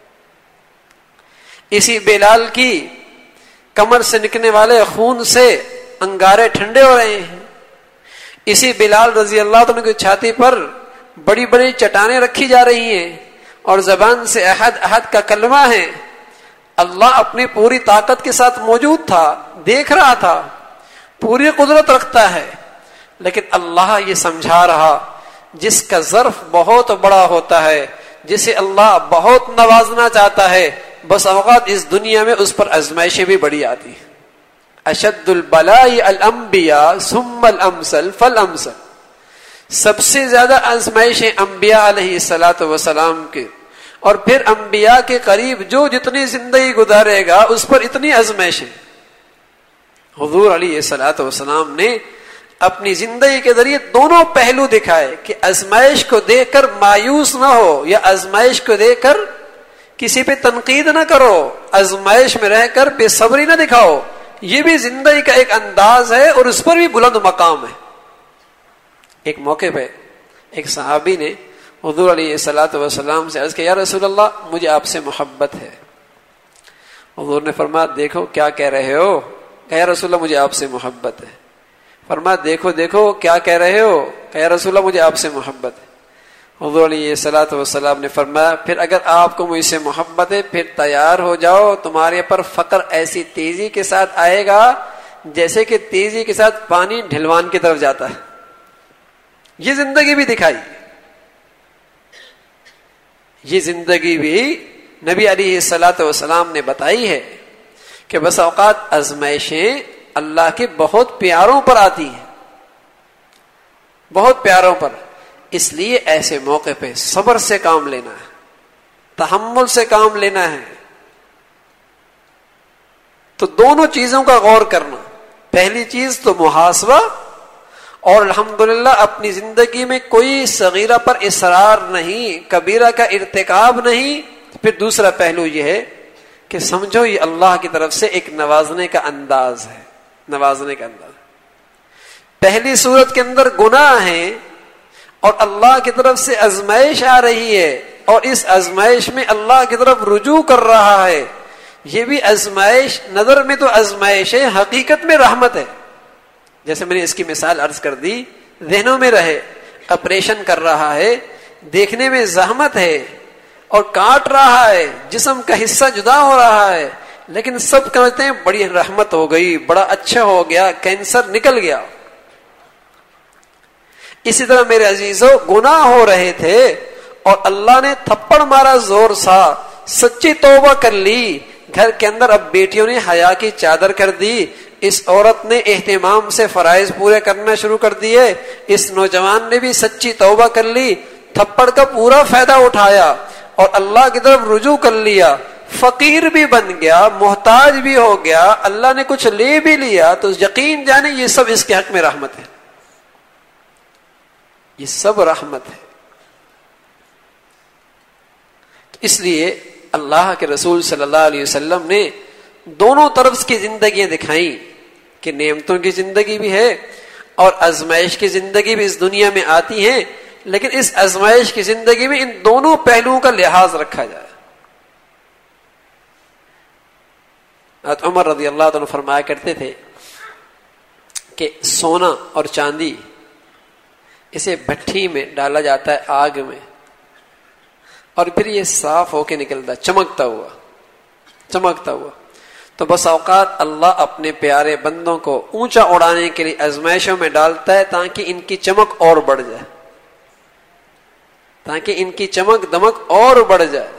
اسی بلال کی کمر سے نکلنے والے خون سے انگارے ٹھنڈے ہو رہے ہیں. اسی بلال رضی اللہ عنہ کی چھاتی پر بڑی بڑی چٹانیں رکھی جا رہی ہیں اور زبان سے احد احد کا کلمہ ہے. اللہ اپنی پوری طاقت کے ساتھ موجود تھا، دیکھ رہا تھا، پوری قدرت رکھتا ہے، لیکن اللہ یہ سمجھا رہا جس کا ظرف بہت بڑا ہوتا ہے، جسے اللہ بہت نوازنا چاہتا ہے، بس اوقات اس دنیا میں اس پر آزمائشیں بھی بڑی آتی ہیں. اشد البلاء الانبیاء ثم الامثل فالامثل. سب سے زیادہ آزمائشیں انبیاء علیہ الصلوۃ والسلام کے، اور پھر انبیاء کے قریب جو جتنی زندگی گزارے گا اس پر اتنی آزمائشیں. حضور علیہ الصلوۃ والسلام نے اپنی زندگی کے ذریعے دونوں پہلو دکھائے کہ آزمائش کو دیکھ کر مایوس نہ ہو، یا آزمائش کو دیکھ کر کسی پہ تنقید نہ کرو، آزمائش میں رہ کر بے صبری نہ دکھاؤ. یہ بھی زندگی کا ایک انداز ہے اور اس پر بھی بلند مقام ہے. ایک موقع پہ ایک صحابی نے حضور علیہ الصلوۃ والسلام سے عرض کیا، یا رسول اللہ مجھے آپ سے محبت ہے. حضور نے فرمایا دیکھو کیا کہہ رہے ہو. کہا یا رسول اللہ مجھے آپ سے محبت ہے. فرمایا دیکھو دیکھو کیا کہہ رہے ہو. کہا یا رسول اللہ مجھے آپ سے محبت ہے. حضور علیہ الصلوۃ والسلام نے فرمایا پھر اگر آپ کو مجھ سے محبت ہے پھر تیار ہو جاؤ، تمہارے پر فقر ایسی تیزی کے ساتھ آئے گا جیسے کہ تیزی کے ساتھ پانی ڈھلوان کی طرف جاتا ہے. یہ زندگی بھی دکھائی، یہ زندگی بھی نبی علیہ الصلوۃ والسلام نے بتائی ہے کہ بس اوقات آزمائشیں اللہ کے بہت پیاروں پر آتی ہیں، بہت پیاروں پر. اس لیے ایسے موقع پہ صبر سے کام لینا ہے، تحمل سے کام لینا ہے. تو دونوں چیزوں کا غور کرنا، پہلی چیز تو محاسبہ، اور الحمدللہ اپنی زندگی میں کوئی صغیرہ پر اصرار نہیں، کبیرہ کا ارتکاب نہیں. پھر دوسرا پہلو یہ ہے کہ سمجھو یہ اللہ کی طرف سے ایک نوازنے کا انداز ہے، نوازنے کا انداز. پہلی صورت کے اندر گناہ ہے اور اللہ کی طرف سے آزمائش آ رہی ہے، اور اس آزمائش میں اللہ کی طرف رجوع کر رہا ہے. یہ بھی آزمائش نظر میں تو آزمائش ہے، حقیقت میں رحمت ہے. جیسے میں نے اس کی مثال عرض کر دی، ذہنوں میں رہے، آپریشن کر رہا ہے، دیکھنے میں زحمت ہے اور کاٹ رہا ہے، جسم کا حصہ جدا ہو رہا ہے، لیکن سب کہتے ہیں بڑی رحمت ہو گئی، بڑا اچھا ہو گیا، کینسر نکل گیا. اسی طرح میرے عزیزوں گناہ ہو رہے تھے اور اللہ نے تھپڑ مارا زور سا، سچی توبہ کر لی، گھر کے اندر اب بیٹیوں نے حیا کی چادر کر دی، اس عورت نے اہتمام سے فرائض پورے کرنا شروع کر دیے، اس نوجوان نے بھی سچی توبہ کر لی، تھپڑ کا پورا فائدہ اٹھایا اور اللہ کی طرف رجوع کر لیا، فقیر بھی بن گیا، محتاج بھی ہو گیا، اللہ نے کچھ لے بھی لیا، تو یقین جانے یہ سب اس کے حق میں رحمت ہے. یہ سب رحمت ہے. اس لیے اللہ کے رسول صلی اللہ علیہ وسلم نے دونوں طرف کی زندگیاں دکھائیں کہ نعمتوں کی زندگی بھی ہے اور آزمائش کی زندگی بھی اس دنیا میں آتی ہے، لیکن اس آزمائش کی زندگی میں ان دونوں پہلوؤں کا لحاظ رکھا جائے. عمر رضی اللہ عنہ فرمایا کرتے تھے کہ سونا اور چاندی اسے بھٹی میں ڈالا جاتا ہے آگ میں، اور پھر یہ صاف ہو کے نکلتا، چمکتا ہوا چمکتا ہوا تو بس اوقات اللہ اپنے پیارے بندوں کو اونچا اڑانے کے لیے آزمائشوں میں ڈالتا ہے تاکہ ان کی چمک اور بڑھ جائے، تاکہ ان کی چمک دمک اور بڑھ جائے.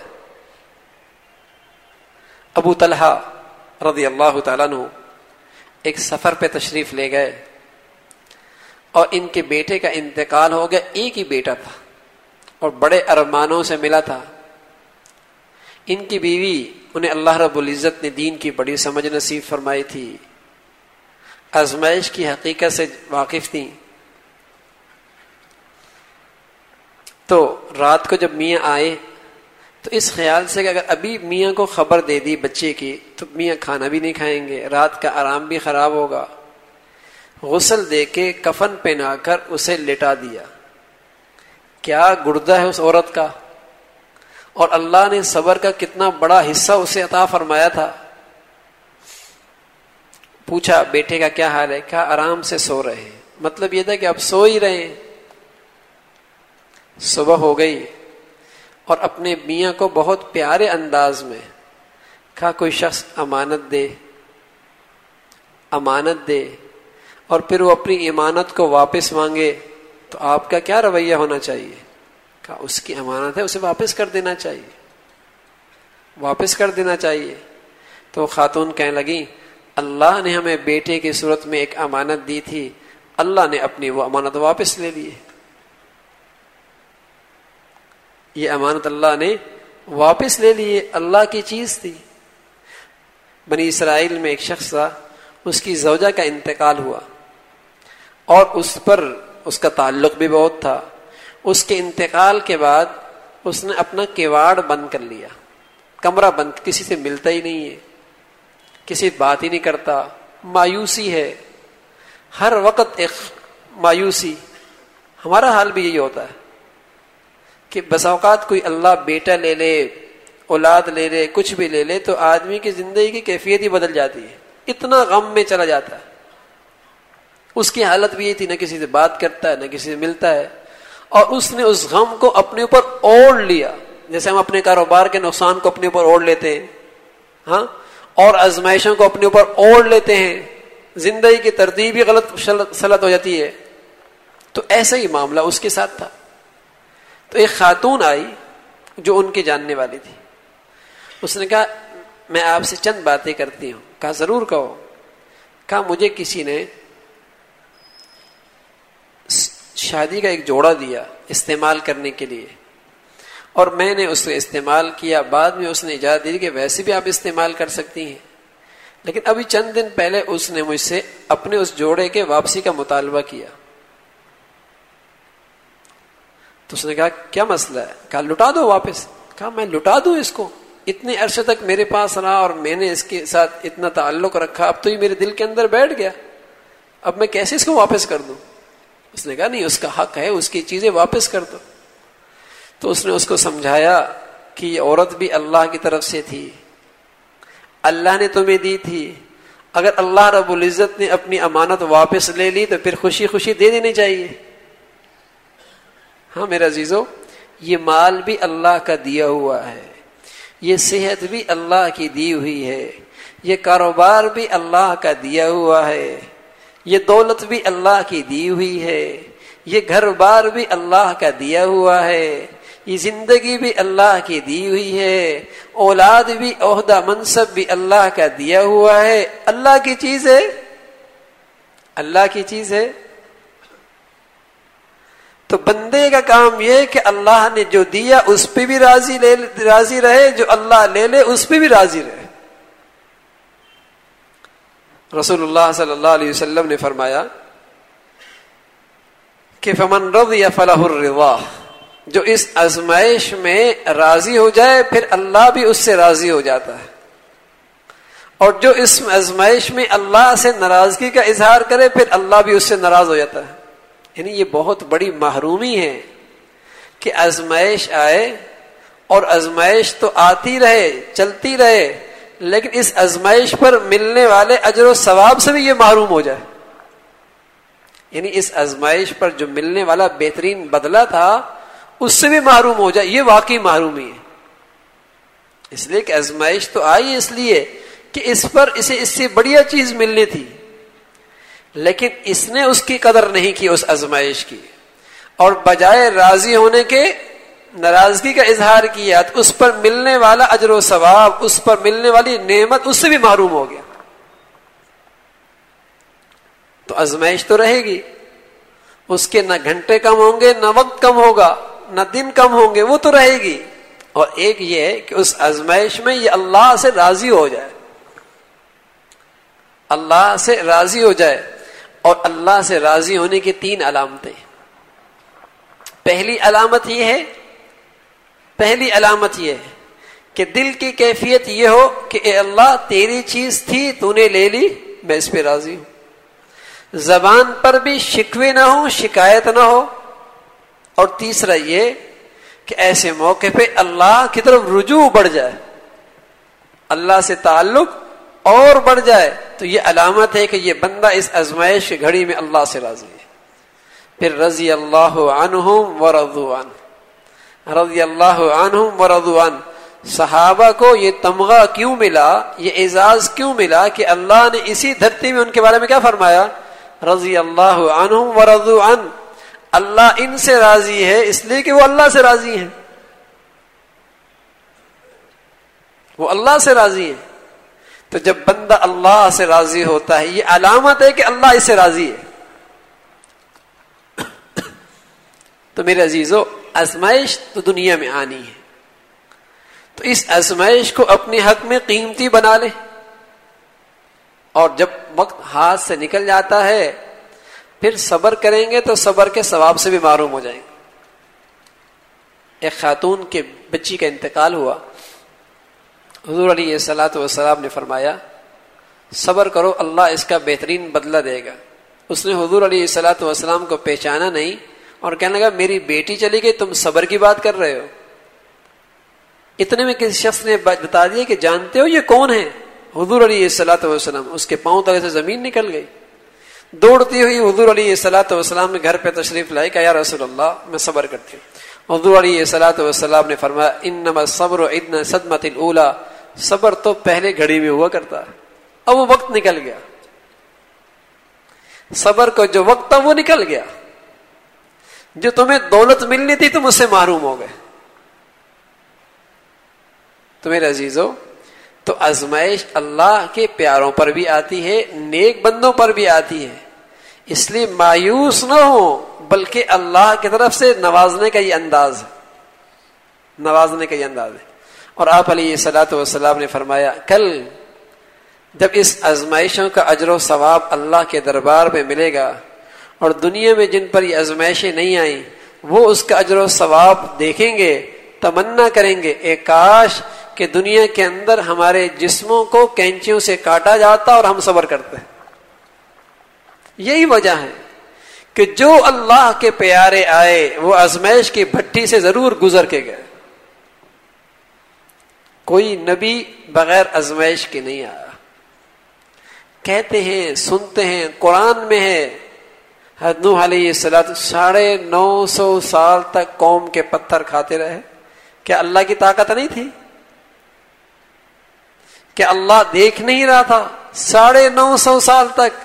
ابو طلحہ رضی اللہ تعالیٰ عنہ ایک سفر پہ تشریف لے گئے اور ان کے بیٹے کا انتقال ہو گیا. ایک ہی بیٹا تھا اور بڑے ارمانوں سے ملا تھا. ان کی بیوی انہیں اللہ رب العزت نے دین کی بڑی سمجھ نصیب فرمائی تھی، آزمائش کی حقیقت سے واقف تھیں. تو رات کو جب میاں آئے تو اس خیال سے کہ اگر ابھی میاں کو خبر دے دی بچے کی تو میاں کھانا بھی نہیں کھائیں گے، رات کا آرام بھی خراب ہوگا. غسل دے کے کفن پہنا کر اسے لٹا دیا. کیا گردہ ہے اس عورت کا، اور اللہ نے صبر کا کتنا بڑا حصہ اسے عطا فرمایا تھا. پوچھا بیٹے کا کیا حال ہے، کہا آرام سے سو رہے ہیں. مطلب یہ تھا کہ اب سو ہی رہے ہیں. صبح ہو گئی اور اپنے میاں کو بہت پیارے انداز میں کہا کوئی شخص امانت دے امانت دے اور پھر وہ اپنی امانت کو واپس مانگے تو آپ کا کیا رویہ ہونا چاہیے؟ کہا اس کی امانت ہے، اسے واپس کر دینا چاہیے واپس کر دینا چاہیے. تو خاتون کہنے لگی اللہ نے ہمیں بیٹے کی صورت میں ایک امانت دی تھی، اللہ نے اپنی وہ امانت واپس لے لی. یہ امانت اللہ نے واپس لے لی، اللہ کی چیز تھی. بنی اسرائیل میں ایک شخص تھا، اس کی زوجہ کا انتقال ہوا اور اس پر اس کا تعلق بھی بہت تھا. اس کے انتقال کے بعد اس نے اپنا کیواڑ بند کر لیا، کمرہ بند، کسی سے ملتا ہی نہیں ہے، کسی بات ہی نہیں کرتا، مایوسی ہے ہر وقت، ایک مایوسی. ہمارا حال بھی یہی ہوتا ہے کہ بس اوقات کوئی اللہ بیٹا لے لے، اولاد لے لے، کچھ بھی لے لے تو آدمی کی زندگی کی کیفیت ہی بدل جاتی ہے، اتنا غم میں چلا جاتا ہے. اس کی حالت بھی یہ تھی، نہ کسی سے بات کرتا ہے نہ کسی سے ملتا ہے، اور اس نے اس غم کو اپنے اوپر اوڑھ لیا، جیسے ہم اپنے کاروبار کے نقصان کو اپنے اوپر اوڑھ لیتے ہیں، ہاں، اور آزمائشوں کو اپنے اوپر اوڑھ لیتے ہیں، زندگی کی ترتیب ہی غلط سلط ہو جاتی ہے. تو ایسا ہی معاملہ اس کے ساتھ تھا. تو ایک خاتون آئی جو ان کی جاننے والی تھی. اس نے کہا میں آپ سے چند باتیں کرتی ہوں. کہا ضرور کہو. کہا مجھے کسی نے شادی کا ایک جوڑا دیا استعمال کرنے کے لیے، اور میں نے اس کو استعمال کیا. بعد میں اس نے اجازت دی کہ ویسے بھی آپ استعمال کر سکتی ہیں، لیکن ابھی چند دن پہلے اس نے مجھ سے اپنے اس جوڑے کے واپسی کا مطالبہ کیا. تو اس نے کہا کیا مسئلہ ہے؟ کہا لٹا دو واپس. کہا میں لٹا دوں اس کو؟ اتنے عرصے تک میرے پاس رہا اور میں نے اس کے ساتھ اتنا تعلق رکھا، اب تو یہ میرے دل کے اندر بیٹھ گیا، اب میں کیسے اس کو واپس کر دوں؟ اس نے کہا نہیں، اس کا حق ہے، اس کی چیزیں واپس کر دو. تو اس نے اس کو سمجھایا کہ یہ عورت بھی اللہ کی طرف سے تھی، اللہ نے تمہیں دی تھی، اگر اللہ رب العزت نے اپنی امانت واپس لے لی تو پھر خوشی خوشی دے دینی چاہیے۔ ہاں میرے عزیزو، یہ مال بھی اللہ کا دیا ہوا ہے، یہ صحت بھی اللہ کی دی ہوئی ہے، یہ کاروبار بھی اللہ کا دیا ہوا ہے، یہ دولت بھی اللہ کی دی ہوئی ہے، یہ گھر بار بھی اللہ کا دیا ہوا ہے، یہ زندگی بھی اللہ کی دی ہوئی ہے، اولاد بھی، عہدہ منصب بھی اللہ کا دیا ہوا ہے۔ اللہ کی چیز ہے، اللہ کی چیز ہے۔ تو بندے کا کام یہ ہے کہ اللہ نے جو دیا اس پہ بھی راضی لے راضی رہے، جو اللہ لے لے اس پہ بھی راضی رہے۔ رسول اللہ صلی اللہ علیہ وسلم نے فرمایا کہ فمن رضی فلہ الرضا، جو اس آزمائش میں راضی ہو جائے پھر اللہ بھی اس سے راضی ہو جاتا ہے، اور جو اس آزمائش میں اللہ سے ناراضگی کا اظہار کرے پھر اللہ بھی اس سے ناراض ہو جاتا ہے۔ یعنی یہ بہت بڑی محرومی ہے کہ آزمائش آئے اور آزمائش تو آتی رہے، چلتی رہے، لیکن اس آزمائش پر ملنے والے اجر و ثواب سے بھی یہ محروم ہو جائے۔ یعنی اس آزمائش پر جو ملنے والا بہترین بدلہ تھا اس سے بھی محروم ہو جائے، یہ واقعی محرومی ہے۔ اس لیے کہ آزمائش تو آئی اس لیے کہ اس پر اسے اس سے بڑھیا چیز ملنی تھی، لیکن اس نے اس کی قدر نہیں کی اس آزمائش کی، اور بجائے راضی ہونے کے ناراضگی کا اظہار کیا تو اس پر ملنے والا اجر و ثواب، اس پر ملنے والی نعمت اس سے بھی محروم ہو گیا۔ تو آزمائش تو رہے گی، اس کے نہ گھنٹے کم ہوں گے، نہ وقت کم ہوگا، نہ دن کم ہوں گے، وہ تو رہے گی۔ اور ایک یہ ہے کہ اس آزمائش میں یہ اللہ سے راضی ہو جائے، اللہ سے راضی ہو جائے۔ اور اللہ سے راضی ہونے کی تین علامتیں۔ پہلی علامت یہ ہے پہلی علامت یہ ہے کہ دل کی کیفیت یہ ہو کہ اے اللہ تیری چیز تھی، تو نے لے لی، میں اس پہ راضی ہوں۔ زبان پر بھی شکوے نہ ہو، شکایت نہ ہو۔ اور تیسرا یہ کہ ایسے موقع پہ اللہ کی طرف رجوع بڑھ جائے، اللہ سے تعلق اور بڑھ جائے، تو یہ علامت ہے کہ یہ بندہ اس آزمائش کی گھڑی میں اللہ سے راضی ہے۔ پھر رضی اللہ عنہم ورضوا عنہ، رضی اللہ عنہم ورضوا عنہ، صحابہ کو یہ تمغہ کیوں ملا، یہ اعزاز کیوں ملا کہ اللہ نے اسی دھرتی میں ان کے بارے میں کیا فرمایا؟ رضی اللہ عنہم ورضوا عنہ، اللہ ان سے راضی ہے اس لیے کہ وہ اللہ سے راضی ہیں، وہ اللہ سے راضی ہیں۔ تو جب بندہ اللہ سے راضی ہوتا ہے یہ علامت ہے کہ اللہ اس سے راضی ہے۔ تو میرے عزیزو، آزمائش تو دنیا میں آنی ہے، تو اس آزمائش کو اپنے حق میں قیمتی بنا لے، اور جب وقت ہاتھ سے نکل جاتا ہے پھر صبر کریں گے تو صبر کے ثواب سے بھی محروم ہو جائیں گے۔ ایک خاتون کے بچی کا انتقال ہوا، حضور علیہ الصلوۃ والسلام نے فرمایا صبر کرو، اللہ اس کا بہترین بدلہ دے گا۔ اس نے حضور علیہ الصلوۃ والسلام کو پہچانا نہیں اور کہنے لگا میری بیٹی چلی گئی، تم صبر کی بات کر رہے ہو؟ اتنے میں کسی شخص نے بتا دیا کہ جانتے ہو یہ کون ہے؟ حضور علیہ الصلوۃ والسلام۔ اس کے پاؤں تلے سے زمین نکل گئی، دوڑتی ہوئی حضور علیہ الصلوۃ والسلام نے گھر پہ تشریف لائی کہ یا رسول اللہ میں صبر کرتی ہوں۔ حضور علیہ الصلوۃ والسلام نے فرمایا انما الصبر عند صدمۃ الاولی، صبر تو پہلے گھڑی میں ہوا کرتا ہے، اب وہ وقت نکل گیا، صبر کو جو وقت تھا وہ نکل گیا، جو تمہیں دولت ملنی تھی تم اس سے محروم ہو گئے۔ تو میرے عزیزو، تو آزمائش اللہ کے پیاروں پر بھی آتی ہے، نیک بندوں پر بھی آتی ہے، اس لیے مایوس نہ ہو، بلکہ اللہ کی طرف سے نوازنے کا یہ انداز ہے، نوازنے کا یہ انداز ہے۔ اور آپ علیہ الصلوۃ والسلام نے فرمایا کل جب اس آزمائشوں کا اجر و ثواب اللہ کے دربار میں ملے گا، اور دنیا میں جن پر یہ آزمائشیں نہیں آئیں وہ اس کا اجر و ثواب دیکھیں گے، تمنا کریں گے اے کاش کہ دنیا کے اندر ہمارے جسموں کو کینچیوں سے کاٹا جاتا اور ہم صبر کرتے۔ یہی وجہ ہے کہ جو اللہ کے پیارے آئے وہ آزمائش کی بھٹی سے ضرور گزر کے گئے. کوئی نبی بغیر آزمائش کے نہیں آیا. کہتے ہیں سنتے ہیں قرآن میں ہے حضرت نوح علیہ السلام ساڑھے نو سو سال تک قوم کے پتھر کھاتے رہے. کیا اللہ کی طاقت نہیں تھی؟ کیا اللہ دیکھ نہیں رہا تھا ساڑھے نو سو سال تک؟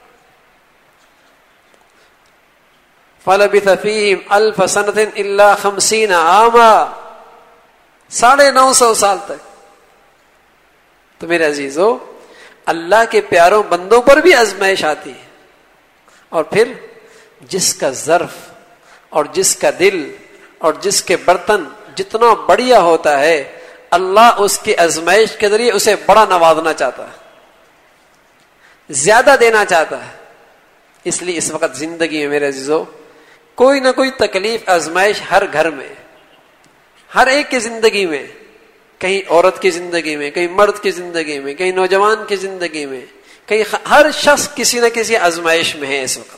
فَلَبِثَ فِيهِمْ أَلْفَ سَنَةٍ إِلَّا خَمْسِينَ عَامًا، ساڑھے نو سو سال تک. تو میرے عزیزو، اللہ کے پیاروں بندوں پر بھی آزمائش آتی ہے، اور پھر جس کا ظرف اور جس کا دل اور جس کے برتن جتنا بڑھیا ہوتا ہے، اللہ اس کی آزمائش کے ذریعے اسے بڑا نوازنا چاہتا ہے، زیادہ دینا چاہتا ہے. اس لیے اس وقت زندگی میں میرے عزیزو کوئی نہ کوئی تکلیف آزمائش ہر گھر میں، ہر ایک کی زندگی میں، کہیں عورت کی زندگی میں، کہیں مرد کی زندگی میں، کہیں نوجوان کی زندگی میں، کہیں ہر شخص کسی نہ کسی آزمائش میں ہے اس وقت.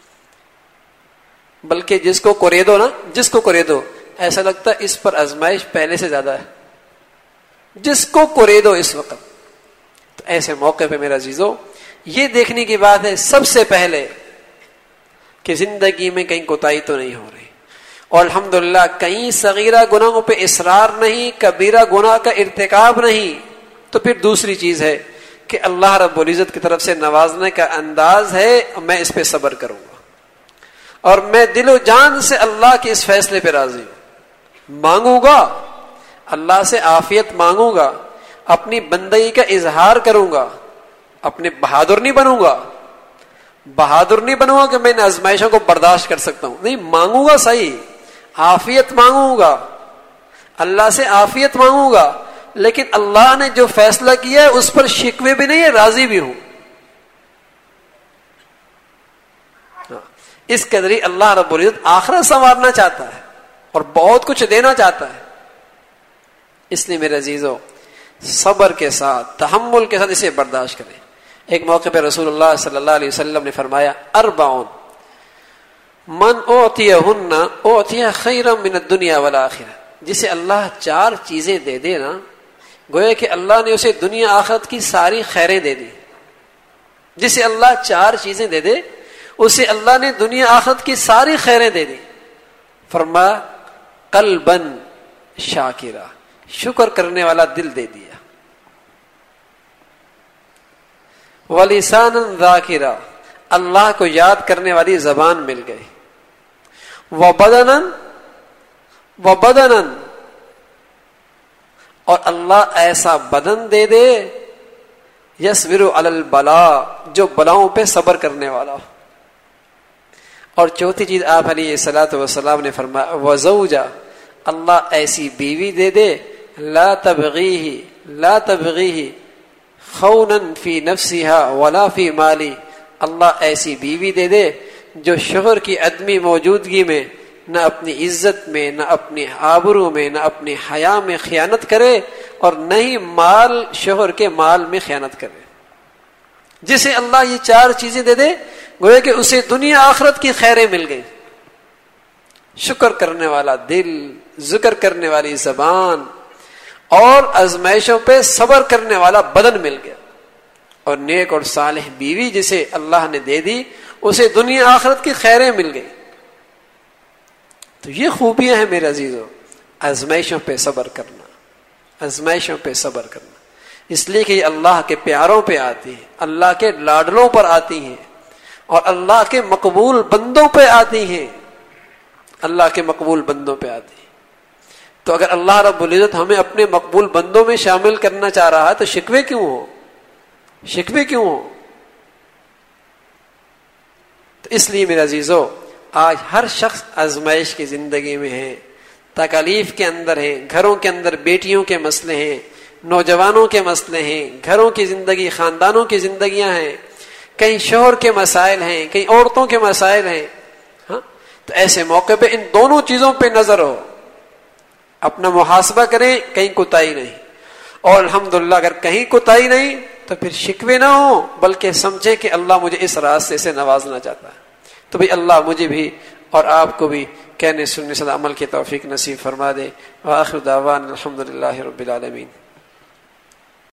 بلکہ جس کو کرے دو نا جس کو کرے دو ایسا لگتا ہے اس پر آزمائش پہلے سے زیادہ ہے. جس کو کرے دو اس وقت. تو ایسے موقع پہ میرا عزیزو یہ دیکھنے کی بات ہے سب سے پہلے کہ زندگی میں کہیں کوتاہی تو نہیں ہو رہی، اور الحمدللہ کہیں صغیرہ گناہوں پہ اصرار نہیں، کبیرہ گناہ کا ارتکاب نہیں. تو پھر دوسری چیز ہے کہ اللہ رب العزت کی طرف سے نوازنے کا انداز ہے، میں اس پہ صبر کروں گا، اور میں دل و جان سے اللہ کے اس فیصلے پہ راضی ہوں. مانگوں گا اللہ سے، عافیت مانگوں گا، اپنی بندگی کا اظہار کروں گا، اپنے بہادر نہیں بنوں گا. بہادر نہیں بنوں گا کہ میں ان آزمائشوں کو برداشت کر سکتا ہوں، نہیں، مانگوں گا صحیح، عافیت مانگوں گا، اللہ سے عافیت مانگوں گا، لیکن اللہ نے جو فیصلہ کیا ہے اس پر شکوے بھی نہیں ہے، راضی بھی ہوں. اس کے ذریعے اللہ رب العزت آخرت سنوارنا چاہتا ہے اور بہت کچھ دینا چاہتا ہے. اس لیے میرے عزیزو صبر کے ساتھ، تحمل کے ساتھ اسے برداشت کریں. ایک موقع پہ رسول اللہ صلی اللہ علیہ وسلم نے فرمایا اربعون من اوتیہن اوتی خیرا من الدنیا والآخرہ. جسے اللہ چار چیزیں دے دے نا، گویا کہ اللہ نے اسے دنیا آخرت کی ساری خیریں دے دی. جسے اللہ چار چیزیں دے دے اسے اللہ نے دنیا آخرت کی ساری خیریں دے دی. فرمایا قلبا شاکرا، شکر کرنے والا دل دے دیا. وَلِسَانًا ذَاكِرًا، اللہ کو یاد کرنے والی زبان مل گئی. وَبَدَنًا وَبَدَنًا، اور اللہ ایسا بدن دے دے يَصْبِرُ عَلَى الْبَلَاءِ، جو بلاؤں پہ صبر کرنے والا. اور چوتھی چیز آپ علیہ الصلوۃ والسلام نے فرمایا وَزَوْجًا، اللہ ایسی بیوی دے دے لا تبغیہ لا تبغیہ خونا فی نفسها ولا فی مالی، اللہ ایسی بیوی دے دے جو شوہر کی عدمی موجودگی میں نہ اپنی عزت میں، نہ اپنی آبرو میں، نہ اپنی حیا میں خیانت کرے، اور نہ ہی مال شوہر کے مال میں خیانت کرے. جسے اللہ یہ چار چیزیں دے دے گویا کہ اسے دنیا آخرت کی خیریں مل گئی. شکر کرنے والا دل، ذکر کرنے والی زبان، اور آزمائشوں پہ صبر کرنے والا بدن مل گیا. اور نیک اور صالح بیوی جسے اللہ نے دے دی اسے دنیا آخرت کی خیریں مل گئی. تو یہ خوبیاں ہیں میرے عزیزو، آزمائشوں پہ صبر کرنا، آزمائشوں پہ صبر کرنا. اس لیے کہ یہ اللہ کے پیاروں پہ آتی ہیں، اللہ کے لاڈلوں پر آتی ہیں، اور اللہ کے مقبول بندوں پہ آتی ہیں، اللہ کے مقبول بندوں پہ آتی ہیں. تو اگر اللہ رب العزت ہمیں اپنے مقبول بندوں میں شامل کرنا چاہ رہا ہے تو شکوے کیوں ہو شکوے کیوں ہو تو اس لیے میرے عزیزو آج ہر شخص آزمائش کی زندگی میں ہے، تکالیف کے اندر ہے. گھروں کے اندر بیٹیوں کے مسئلے ہیں، نوجوانوں کے مسئلے ہیں، گھروں کی زندگی، خاندانوں کی زندگیاں ہیں، کہیں شوہر کے مسائل ہیں، کہیں عورتوں کے مسائل ہیں. ہاں تو ایسے موقع پہ ان دونوں چیزوں پہ نظر ہو، اپنا محاسبہ کریں، کہیں کوتاہی نہیں. اور الحمدللہ اگر کہیں کوتاہی نہیں تو پھر شکوے نہ ہو، بلکہ سمجھے کہ اللہ مجھے اس راستے سے نوازنا چاہتا ہے. تو بھئی اللہ مجھے بھی اور آپ کو بھی کہنے سننے سے عمل کی توفیق نصیب فرما دے۔ وآخر دعوانا الحمدللہ رب العالمین۔